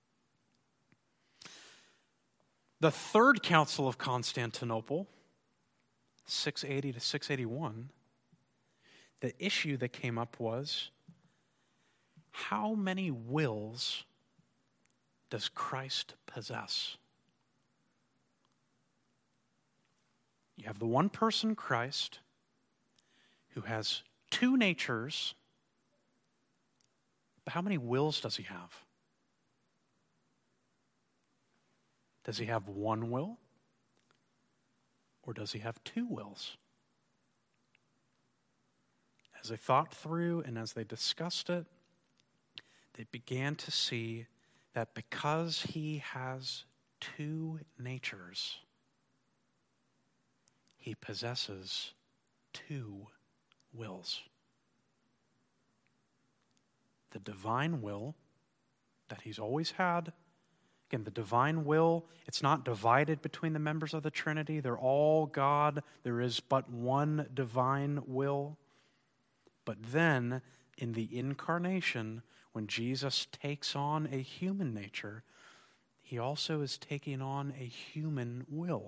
The Third Council of Constantinople, 680 to 681, the issue that came up was, how many wills does Christ possess? You have the one person, Christ, who has two natures, but how many wills does he have? Does he have one will? Or does he have two wills? As they thought through and as they discussed it, they began to see that because he has two natures, he possesses two wills. The divine will that he's always had. Again, the divine will, it's not divided between the members of the Trinity. They're all God. There is but one divine will. But then, in the incarnation, when Jesus takes on a human nature, he also is taking on a human will.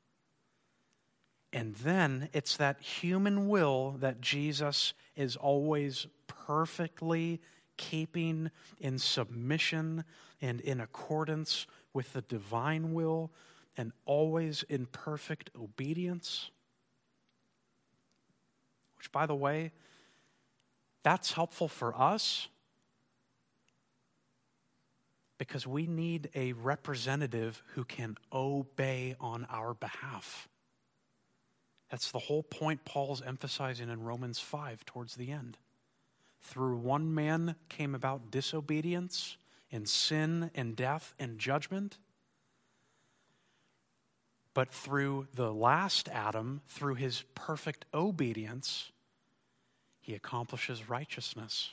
And then it's that human will that Jesus is always perfectly keeping in submission and in accordance with the divine will, and always in perfect obedience. Which, by the way, that's helpful for us because we need a representative who can obey on our behalf. That's the whole point Paul's emphasizing in Romans 5 towards the end. Through one man came about disobedience and sin and death and judgment. But through the last Adam, through his perfect obedience, he accomplishes righteousness.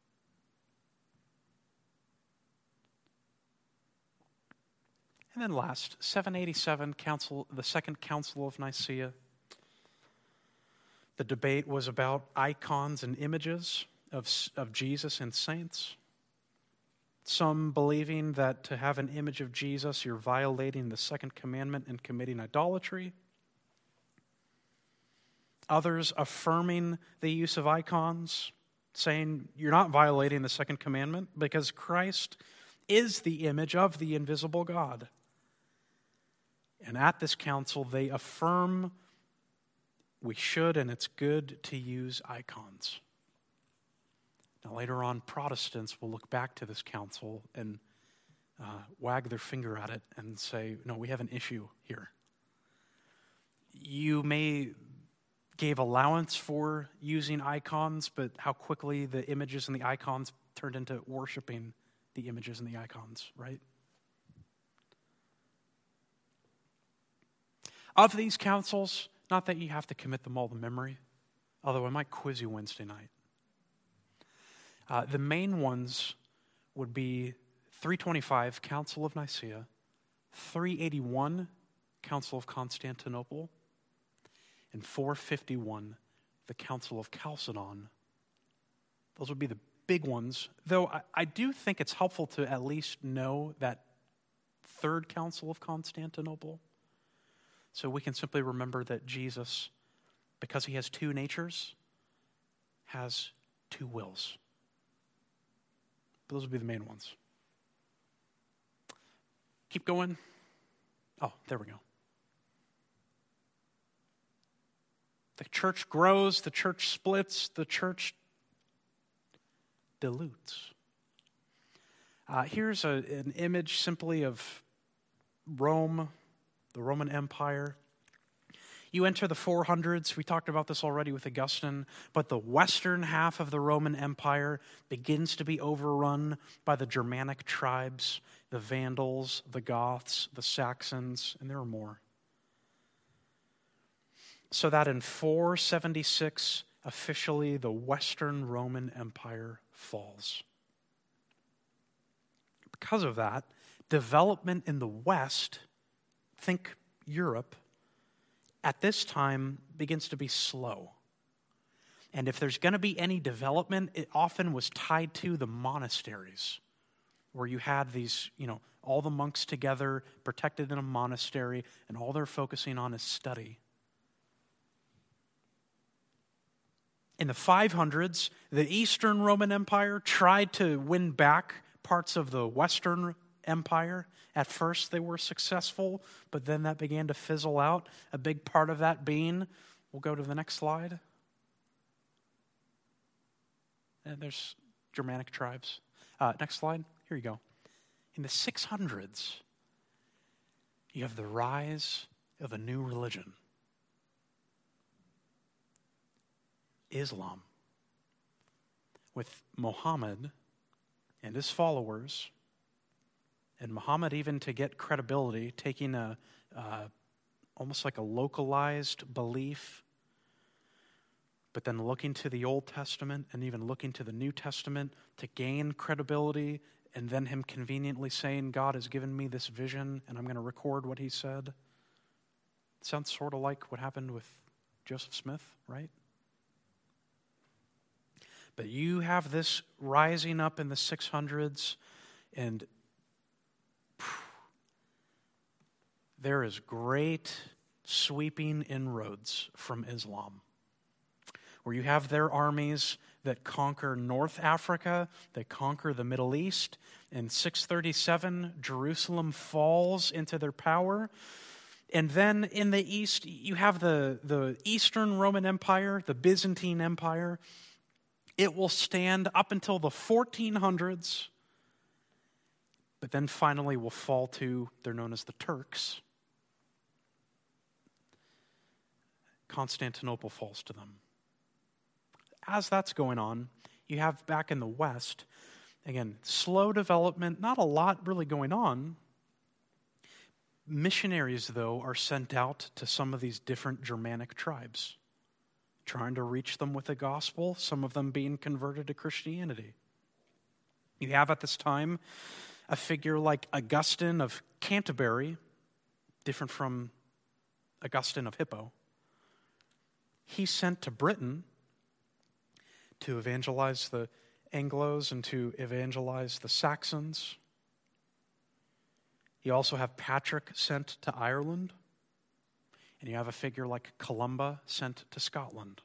And then last, 787 council, the Second Council of Nicaea. The debate was about icons and images of Jesus and saints. Some believing that to have an image of Jesus, you're violating the second commandment and committing idolatry. Others affirming the use of icons, saying you're not violating the second commandment because Christ is the image of the invisible God. And at this council, they affirm we should and it's good to use icons. Now, later on, Protestants will look back to this council and wag their finger at it and say, no, we have an issue here. You may gave allowance for using icons, but how quickly the images and the icons turned into worshiping the images and the icons, right? Of these councils, not that you have to commit them all to memory, although I might quiz you Wednesday night. The main ones would be 325, Council of Nicaea, 381, Council of Constantinople, and 451, the Council of Chalcedon. Those would be the big ones, though I do think it's helpful to at least know that Third Council of Constantinople, so we can simply remember that Jesus, because he has two natures, has two wills. Those would be the main ones. Keep going. Oh, there we go. The church grows, the church splits, the church dilutes. Here's an image simply of Rome, the Roman Empire. You enter the 400s, we talked about this already with Augustine, but the western half of the Roman Empire begins to be overrun by the Germanic tribes, the Vandals, the Goths, the Saxons, and there are more. So that in 476, officially the Western Roman Empire falls. Because of that, development in the West, think Europe, at this time begins to be slow. And if there's going to be any development, it often was tied to the monasteries, where you had these, all the monks together, protected in a monastery, and all they're focusing on is study. In the 500s, the Eastern Roman Empire tried to win back parts of the Western Empire. At first, they were successful, but then that began to fizzle out. A big part of that being, we'll go to the next slide. And there's Germanic tribes. Next slide. Here you go. In the 600s, you have the rise of a new religion, Islam, with Muhammad and his followers, and Muhammad, even to get credibility, taking almost like a localized belief, but then looking to the Old Testament and even looking to the New Testament to gain credibility, and then him conveniently saying, God has given me this vision and I'm going to record what he said. It sounds sort of like what happened with Joseph Smith, right? But you have this rising up in the 600s, and there is great sweeping inroads from Islam, where you have their armies that conquer North Africa, they conquer the Middle East. In 637, Jerusalem falls into their power. And then in the East, you have the Eastern Roman Empire, the Byzantine Empire. It will stand up until the 1400s, but then finally will fall to, they're known as the Turks. Constantinople falls to them. As that's going on, you have back in the West, again, slow development, not a lot really going on. Missionaries, though, are sent out to some of these different Germanic tribes, trying to reach them with the gospel, some of them being converted to Christianity. You have at this time a figure like Augustine of Canterbury, different from Augustine of Hippo. He's sent to Britain to evangelize the Anglos and to evangelize the Saxons. You also have Patrick sent to Ireland. And you have a figure like Columba sent to Scotland.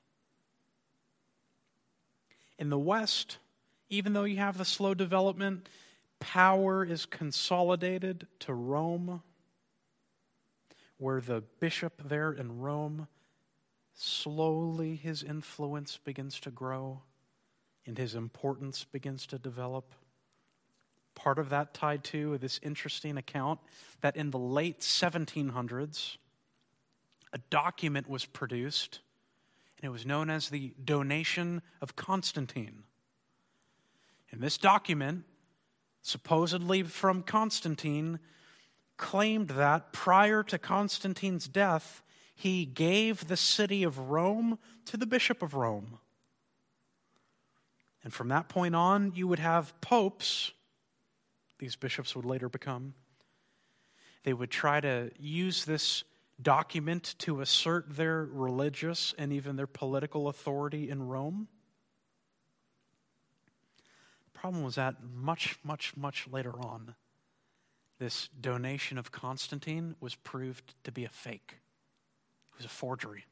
In the West, even though you have the slow development, power is consolidated to Rome, where the bishop there in Rome, slowly his influence begins to grow and his importance begins to develop. Part of that tied to this interesting account that in the late 1700s, a document was produced, and it was known as the Donation of Constantine. And this document, supposedly from Constantine, claimed that prior to Constantine's death, he gave the city of Rome to the Bishop of Rome. And from that point on, you would have popes, these bishops would later become. They would try to use this document to assert their religious and even their political authority in Rome. The problem was that much later on, this donation of Constantine was proved to be a fake. It was a forgery.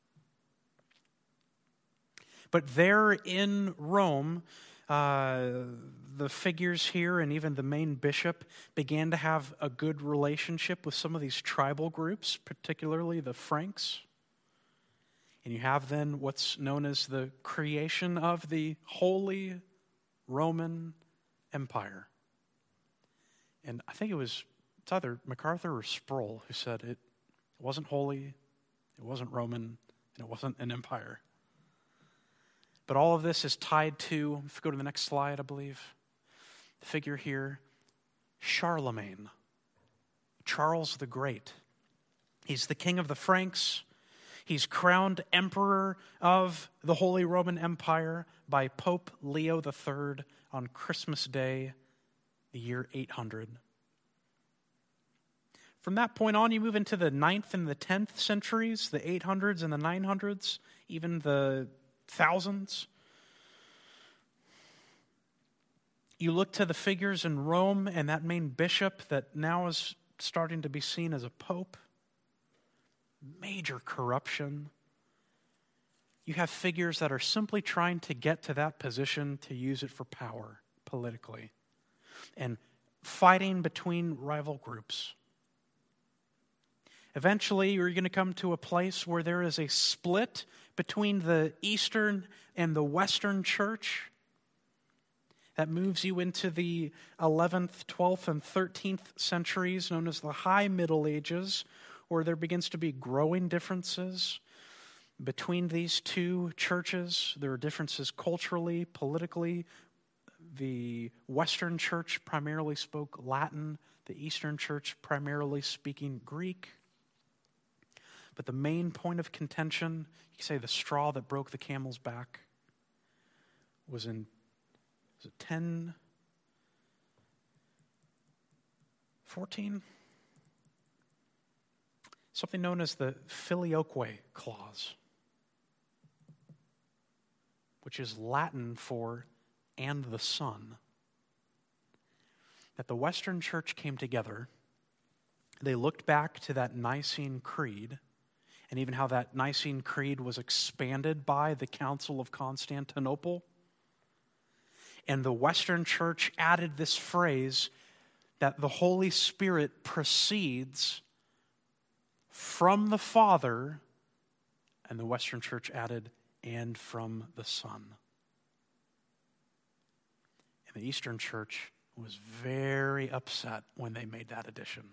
But there in Rome, the figures here and even the main bishop began to have a good relationship with some of these tribal groups, particularly the Franks. And you have then what's known as the creation of the Holy Roman Empire. And I think it's either MacArthur or Sproul who said it wasn't holy, it wasn't Roman, and it wasn't an empire. But all of this is tied to, if we go to the next slide, I believe, the figure here, Charlemagne, Charles the Great. He's the king of the Franks. He's crowned emperor of the Holy Roman Empire by Pope Leo III on Christmas Day, the year 800. From that point on, you move into the 9th and the 10th centuries, the 800s and the 900s, even the thousands. You look to the figures in Rome and that main bishop that now is starting to be seen as a pope. Major corruption. You have figures that are simply trying to get to that position to use it for power politically. And fighting between rival groups. Eventually, you're going to come to a place where there is a split between the Eastern and the Western church that moves you into the 11th, 12th, and 13th centuries, known as the High Middle Ages, where there begins to be growing differences between these two churches. There are differences culturally, politically. The Western church primarily spoke Latin, the Eastern church primarily speaking Greek. But the main point of contention, you could say the straw that broke the camel's back, was in 1014? Something known as the Filioque Clause, which is Latin for "and the Son." That the Western church came together, they looked back to that Nicene Creed, and even how that Nicene Creed was expanded by the Council of Constantinople. And the Western church added this phrase that the Holy Spirit proceeds from the Father, and the Western church added, and from the Son. And the Eastern church was very upset when they made that addition.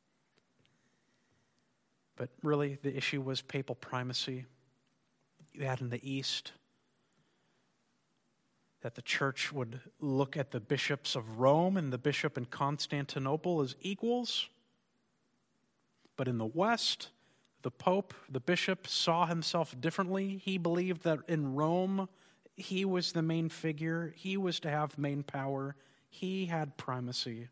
But really, the issue was papal primacy. You had in the East that the church would look at the bishops of Rome and the bishop in Constantinople as equals. But in the West, the Pope, the bishop, saw himself differently. He believed that in Rome, he was the main figure. He was to have main power. He had primacy.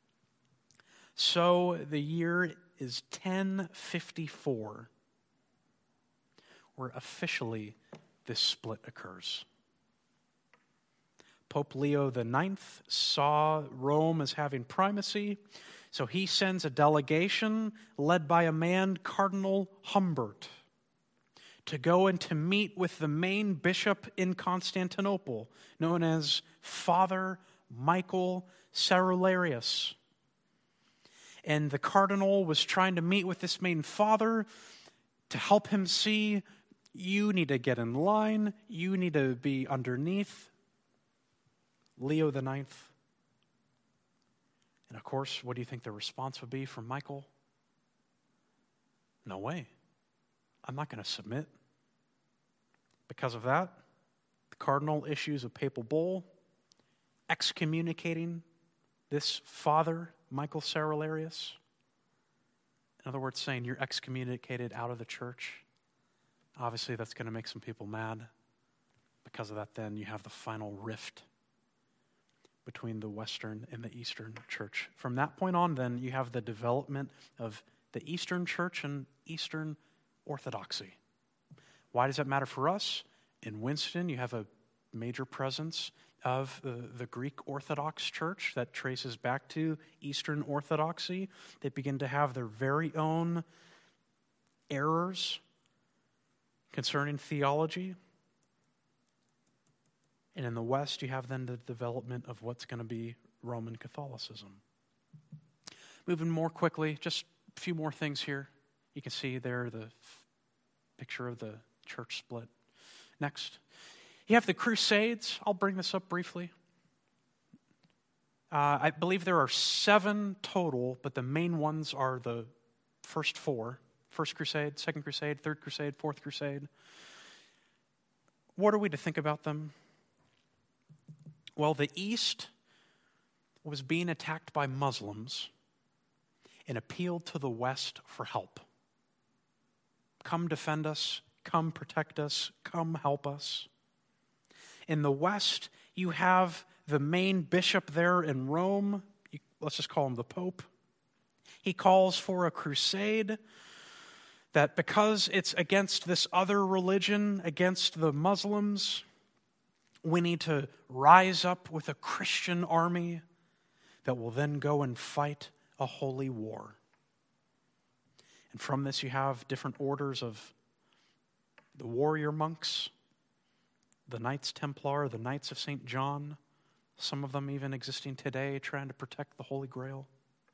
So the year is 1054, where officially this split occurs. Pope Leo IX saw Rome as having primacy, so he sends a delegation led by a man, Cardinal Humbert, to go and to meet with the main bishop in Constantinople, known as Father Michael Cerularius. And the cardinal was trying to meet with this main father to help him see, you need to get in line, you need to be underneath Leo IX. And of course, what do you think the response would be from Michael? No way. I'm not going to submit. Because of that, the cardinal issues a papal bull excommunicating this father, Michael Cerularius. In other words, saying you're excommunicated out of the church. Obviously, that's going to make some people mad. Because of that, then you have the final rift between the Western and the Eastern church. From that point on, then, you have the development of the Eastern church and Eastern Orthodoxy. Why does that matter for us? In Winston, you have a major presence of the Greek Orthodox Church that traces back to Eastern Orthodoxy. They begin to have their very own errors concerning theology. And in the West, you have then the development of what's going to be Roman Catholicism. Moving more quickly, just a few more things here. You can see there the picture of the church split. Next. You have the Crusades. I'll bring this up briefly. I believe there are 7 total, but the main ones are the first 4. First Crusade, Second Crusade, Third Crusade, Fourth Crusade. What are we to think about them? Well, the East was being attacked by Muslims and appealed to the West for help. Come defend us, come protect us, come help us. In the West, you have the main bishop there in Rome. Let's just call him the Pope. He calls for a crusade. that because it's against this other religion, against the Muslims, we need to rise up with a Christian army that will then go and fight a holy war. And from this you have different orders of the warrior monks, the Knights Templar, the Knights of St. John, some of them even existing today, trying to protect the Holy Grail.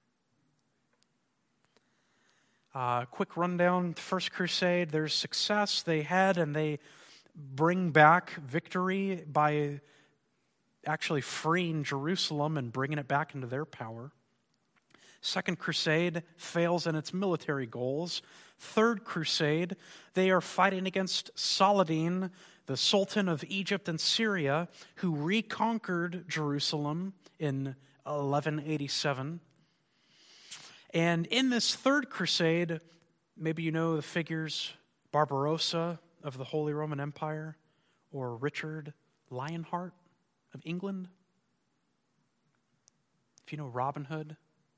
Quick rundown, the First Crusade, there's success they had, and they bring back victory by actually freeing Jerusalem and bringing it back into their power. Second Crusade fails in its military goals. Third Crusade, they are fighting against Saladin, the Sultan of Egypt and Syria, who reconquered Jerusalem in 1187. And in this Third Crusade, maybe you know the figures Barbarossa of the Holy Roman Empire or Richard Lionheart of England. If you know Robin Hood,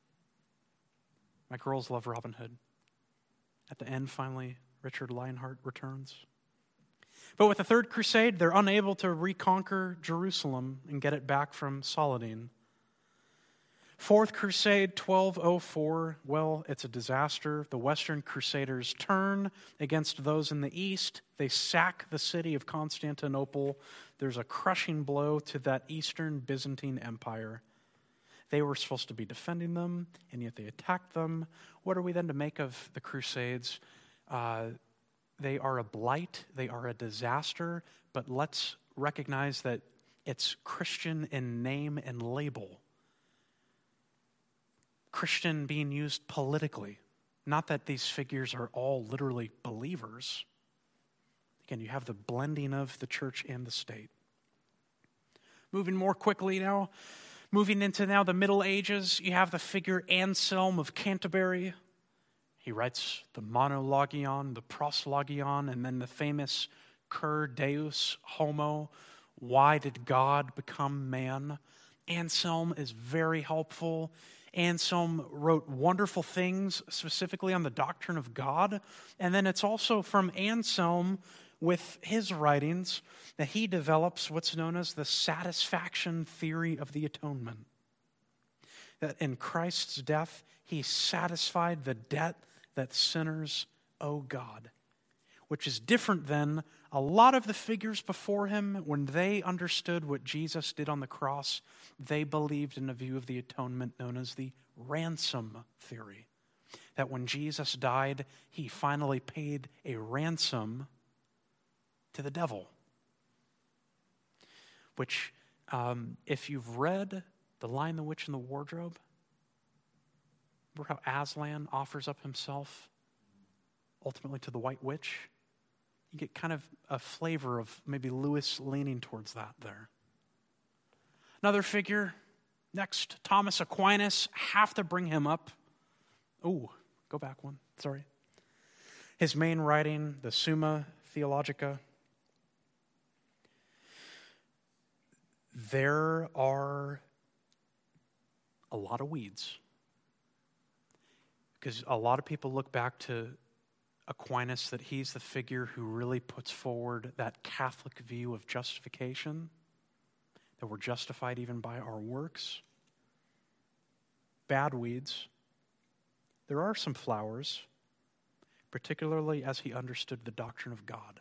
my girls love Robin Hood. At the end, finally, Richard Lionheart returns. But with the Third Crusade, they're unable to reconquer Jerusalem and get it back from Saladin. Fourth Crusade, 1204, well, it's a disaster. The Western Crusaders turn against those in the East. They sack the city of Constantinople. There's a crushing blow to that Eastern Byzantine Empire. They were supposed to be defending them, and yet they attacked them. What are we then to make of the Crusades? They are a blight, they are a disaster, but let's recognize that it's Christian in name and label. Christian being used politically. Not that these figures are all literally believers. Again, you have the blending of the church and the state. Moving more quickly now, moving into now the Middle Ages, you have the figure Anselm of Canterbury. He writes the Monologion, the Proslogion, and then the famous Cur Deus Homo, why did God become man? Anselm is very helpful. Anselm wrote wonderful things specifically on the doctrine of God. And then it's also from Anselm with his writings that he develops what's known as the satisfaction theory of the atonement. That in Christ's death, he satisfied the debt that sinners owe God, which is different than a lot of the figures before him. When they understood what Jesus did on the cross, they believed in a view of the atonement known as the ransom theory. That when Jesus died, he finally paid a ransom to the devil. Which, if you've read The Lion, the Witch, and the Wardrobe, remember how Aslan offers up himself ultimately to the White Witch? You get kind of a flavor of maybe Lewis leaning towards that there. Another figure, next, Thomas Aquinas. Have to bring him up. Oh, go back one, sorry. His main writing, the Summa Theologica. There are a lot of weeds. Because a lot of people look back to Aquinas, that he's the figure who really puts forward that Catholic view of justification, that we're justified even by our works. Bad weeds. There are some flowers, particularly as he understood the doctrine of God.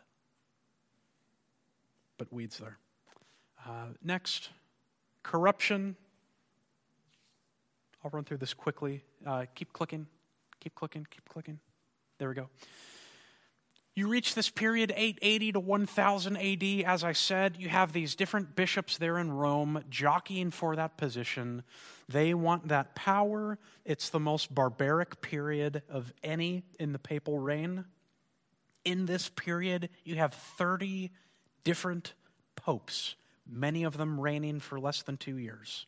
But weeds there. Next, corruption. I'll run through this quickly. Keep clicking. There we go. You reach this period 880 to 1000 AD. As I said, you have these different bishops there in Rome jockeying for that position. They want that power. It's the most barbaric period of any in the papal reign. In this period, you have 30 different popes, many of them reigning for less than 2 years.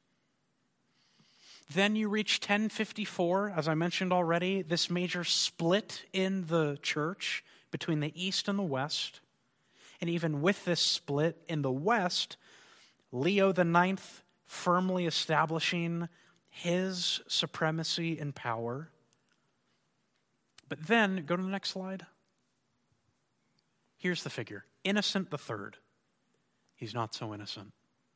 Then you reach 1054, as I mentioned already, this major split in the church between the East and the West. And even with this split in the West, Leo IX firmly establishing his supremacy and power. But then, go to the next slide. Here's the figure. Innocent III. He's not so innocent.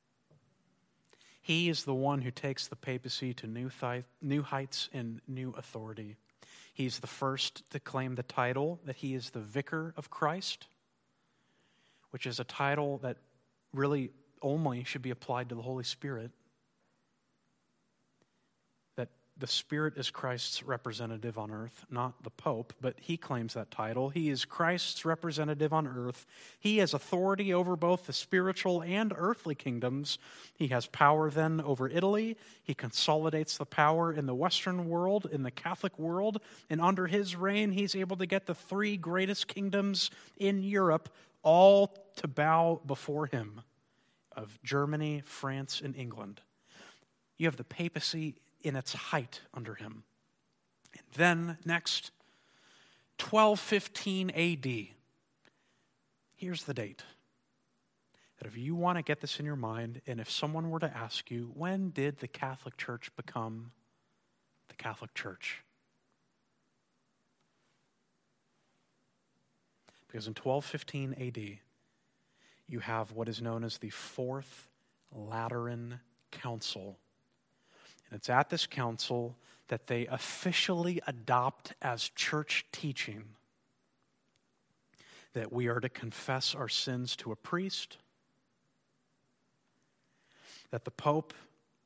He is the one who takes the papacy to new heights and new authority. He's the first to claim the title that he is the vicar of Christ, which is a title that really only should be applied to the Holy Spirit. That the Spirit is Christ's representative on earth, not the Pope, but he claims that title. He is Christ's representative on earth. He has authority over both the spiritual and earthly kingdoms. He has power then over Italy. He consolidates the power in the Western world, in the Catholic world, and under his reign, he's able to get the three greatest kingdoms in Europe all to bow before him, of Germany, France, and England. You have the papacy in its height under him. And then, next, 1215 AD. Here's the date. That if you want to get this in your mind, and if someone were to ask you, when did the Catholic Church become the Catholic Church? Because in 1215 AD, you have what is known as the Fourth Lateran Council. And it's at this council that they officially adopt as church teaching that we are to confess our sins to a priest, that the Pope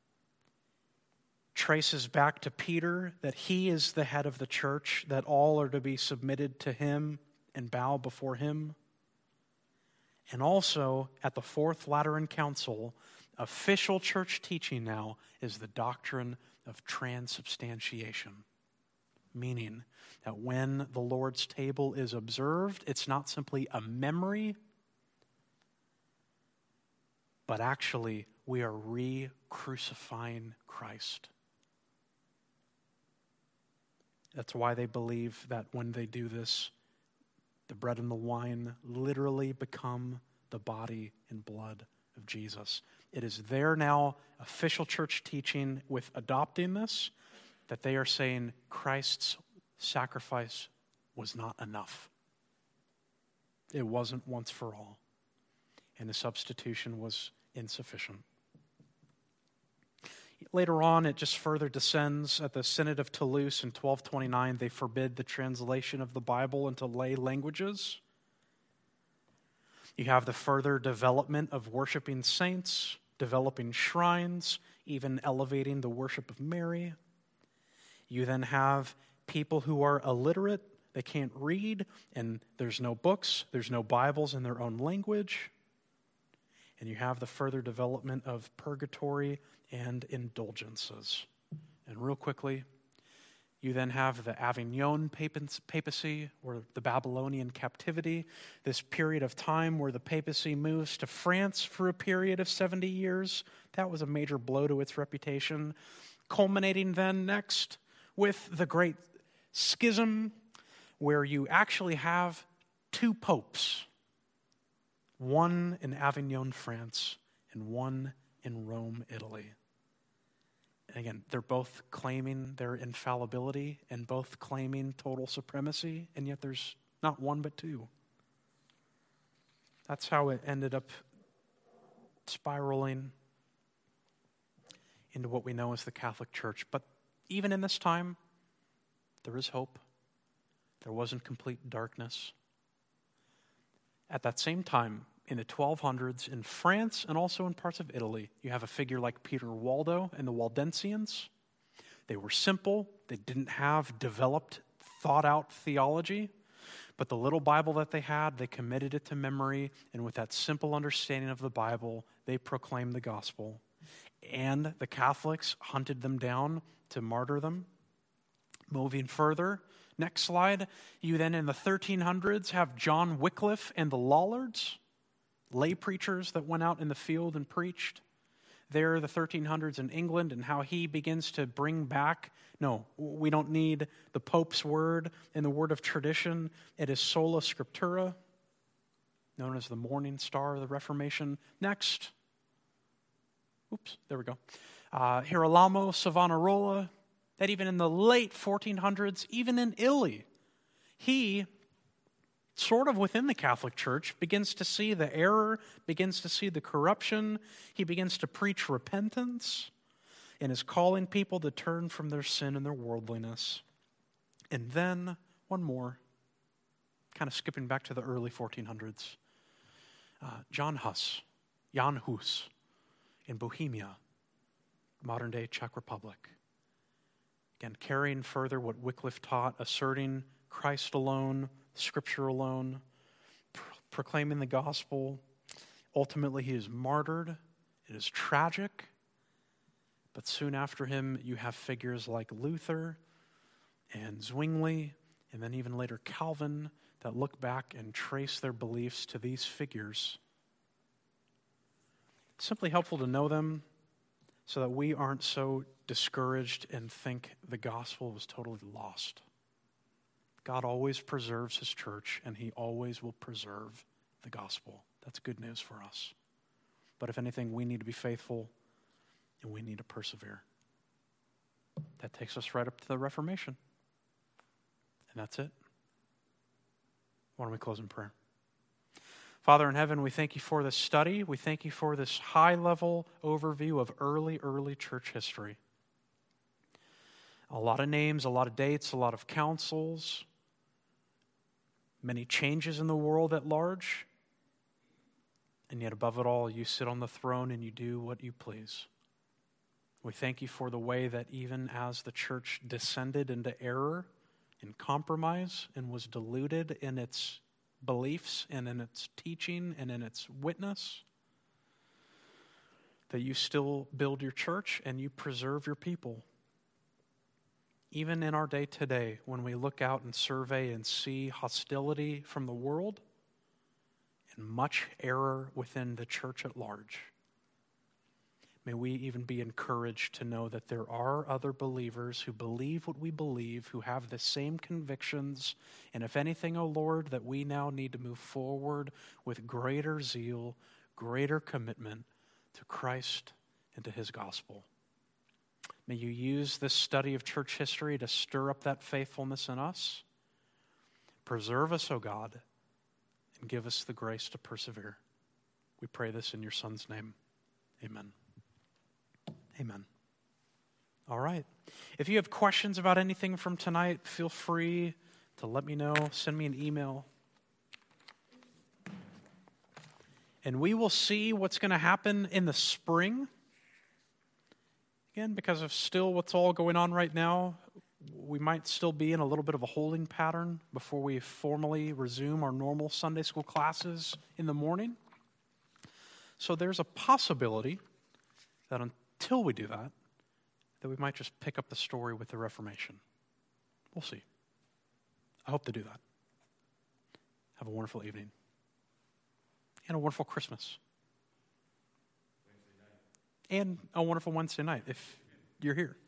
traces back to Peter, that he is the head of the church, that all are to be submitted to him and bow before him. And also, at the Fourth Lateran Council, official church teaching now is the doctrine of transubstantiation, meaning that when the Lord's table is observed, it's not simply a memory, but actually we are re-crucifying Christ. That's why they believe that when they do this, the bread and the wine literally become the body and blood of Jesus. It is their now official church teaching with adopting this that they are saying Christ's sacrifice was not enough. It wasn't once for all. And the substitution was insufficient. Later on, it just further descends. At the Synod of Toulouse in 1229, they forbid the translation of the Bible into lay languages. You have the further development of worshiping saints, developing shrines, even elevating the worship of Mary. You then have people who are illiterate, they can't read, and there's no books, there's no Bibles in their own language. And you have the further development of purgatory and indulgences. And real quickly, you then have the Avignon papacy, or the Babylonian captivity, this period of time where the papacy moves to France for a period of 70 years. That was a major blow to its reputation. Culminating then next with the Great Schism, where you actually have two popes, one in Avignon, France, and one in Rome, Italy. And again, they're both claiming their infallibility and both claiming total supremacy, and yet there's not one but two. That's how it ended up spiraling into what we know as the Catholic Church. But even in this time, there is hope. There wasn't complete darkness. At that same time, in the 1200s, in France and also in parts of Italy, you have a figure like Peter Waldo and the Waldensians. They were simple. They didn't have developed, thought-out theology. But the little Bible that they had, they committed it to memory. And with that simple understanding of the Bible, they proclaimed the gospel. And the Catholics hunted them down to martyr them. Moving further, next slide, you then in the 1300s have John Wycliffe and the Lollards, lay preachers that went out in the field and preached. There, the 1300s in England, and how he begins to bring back, no, we don't need the Pope's word and the word of tradition. It is sola scriptura, known as the morning star of the Reformation. Next. There we go. Girolamo Savonarola, that even in the late 1400s, even in Italy, he, sort of within the Catholic Church, begins to see the error, begins to see the corruption. He begins to preach repentance and is calling people to turn from their sin and their worldliness. And then, one more, kind of skipping back to the early 1400s, Jan Hus in Bohemia, modern-day Czech Republic. Again, carrying further what Wycliffe taught, asserting Christ alone, Scripture alone, proclaiming the gospel. Ultimately, he is martyred. It is tragic. But soon after him, you have figures like Luther and Zwingli, and then even later Calvin, that look back and trace their beliefs to these figures. It's simply helpful to know them so that we aren't so discouraged and think the gospel was totally lost. God always preserves his church, and he always will preserve the gospel. That's good news for us. But if anything, we need to be faithful, and we need to persevere. That takes us right up to the Reformation. And that's it. Why don't we close in prayer? Father in heaven, we thank you for this study. We thank you for this high-level overview of early church history. A lot of names, a lot of dates, a lot of councils, many changes in the world at large. And yet above it all, you sit on the throne and you do what you please. We thank you for the way that even as the church descended into error and compromise and was diluted in its beliefs and in its teaching and in its witness, that you still build your church and you preserve your people. Even in our day today, when we look out and survey and see hostility from the world and much error within the church at large, may we even be encouraged to know that there are other believers who believe what we believe, who have the same convictions, and if anything, O Lord, that we now need to move forward with greater zeal, greater commitment to Christ and to his gospel. May you use this study of church history to stir up that faithfulness in us. Preserve us, O God, and give us the grace to persevere. We pray this in your Son's name. Amen. Amen. All right. If you have questions about anything from tonight, feel free to let me know. Send me an email. And we will see what's going to happen in the spring. Again, because of still what's all going on right now, we might still be in a little bit of a holding pattern before we formally resume our normal Sunday school classes in the morning. So there's a possibility that until we do that we might just pick up the story with the Reformation. We'll see. I hope to do that. Have a wonderful evening. And a wonderful Christmas. And a wonderful Wednesday night if you're here.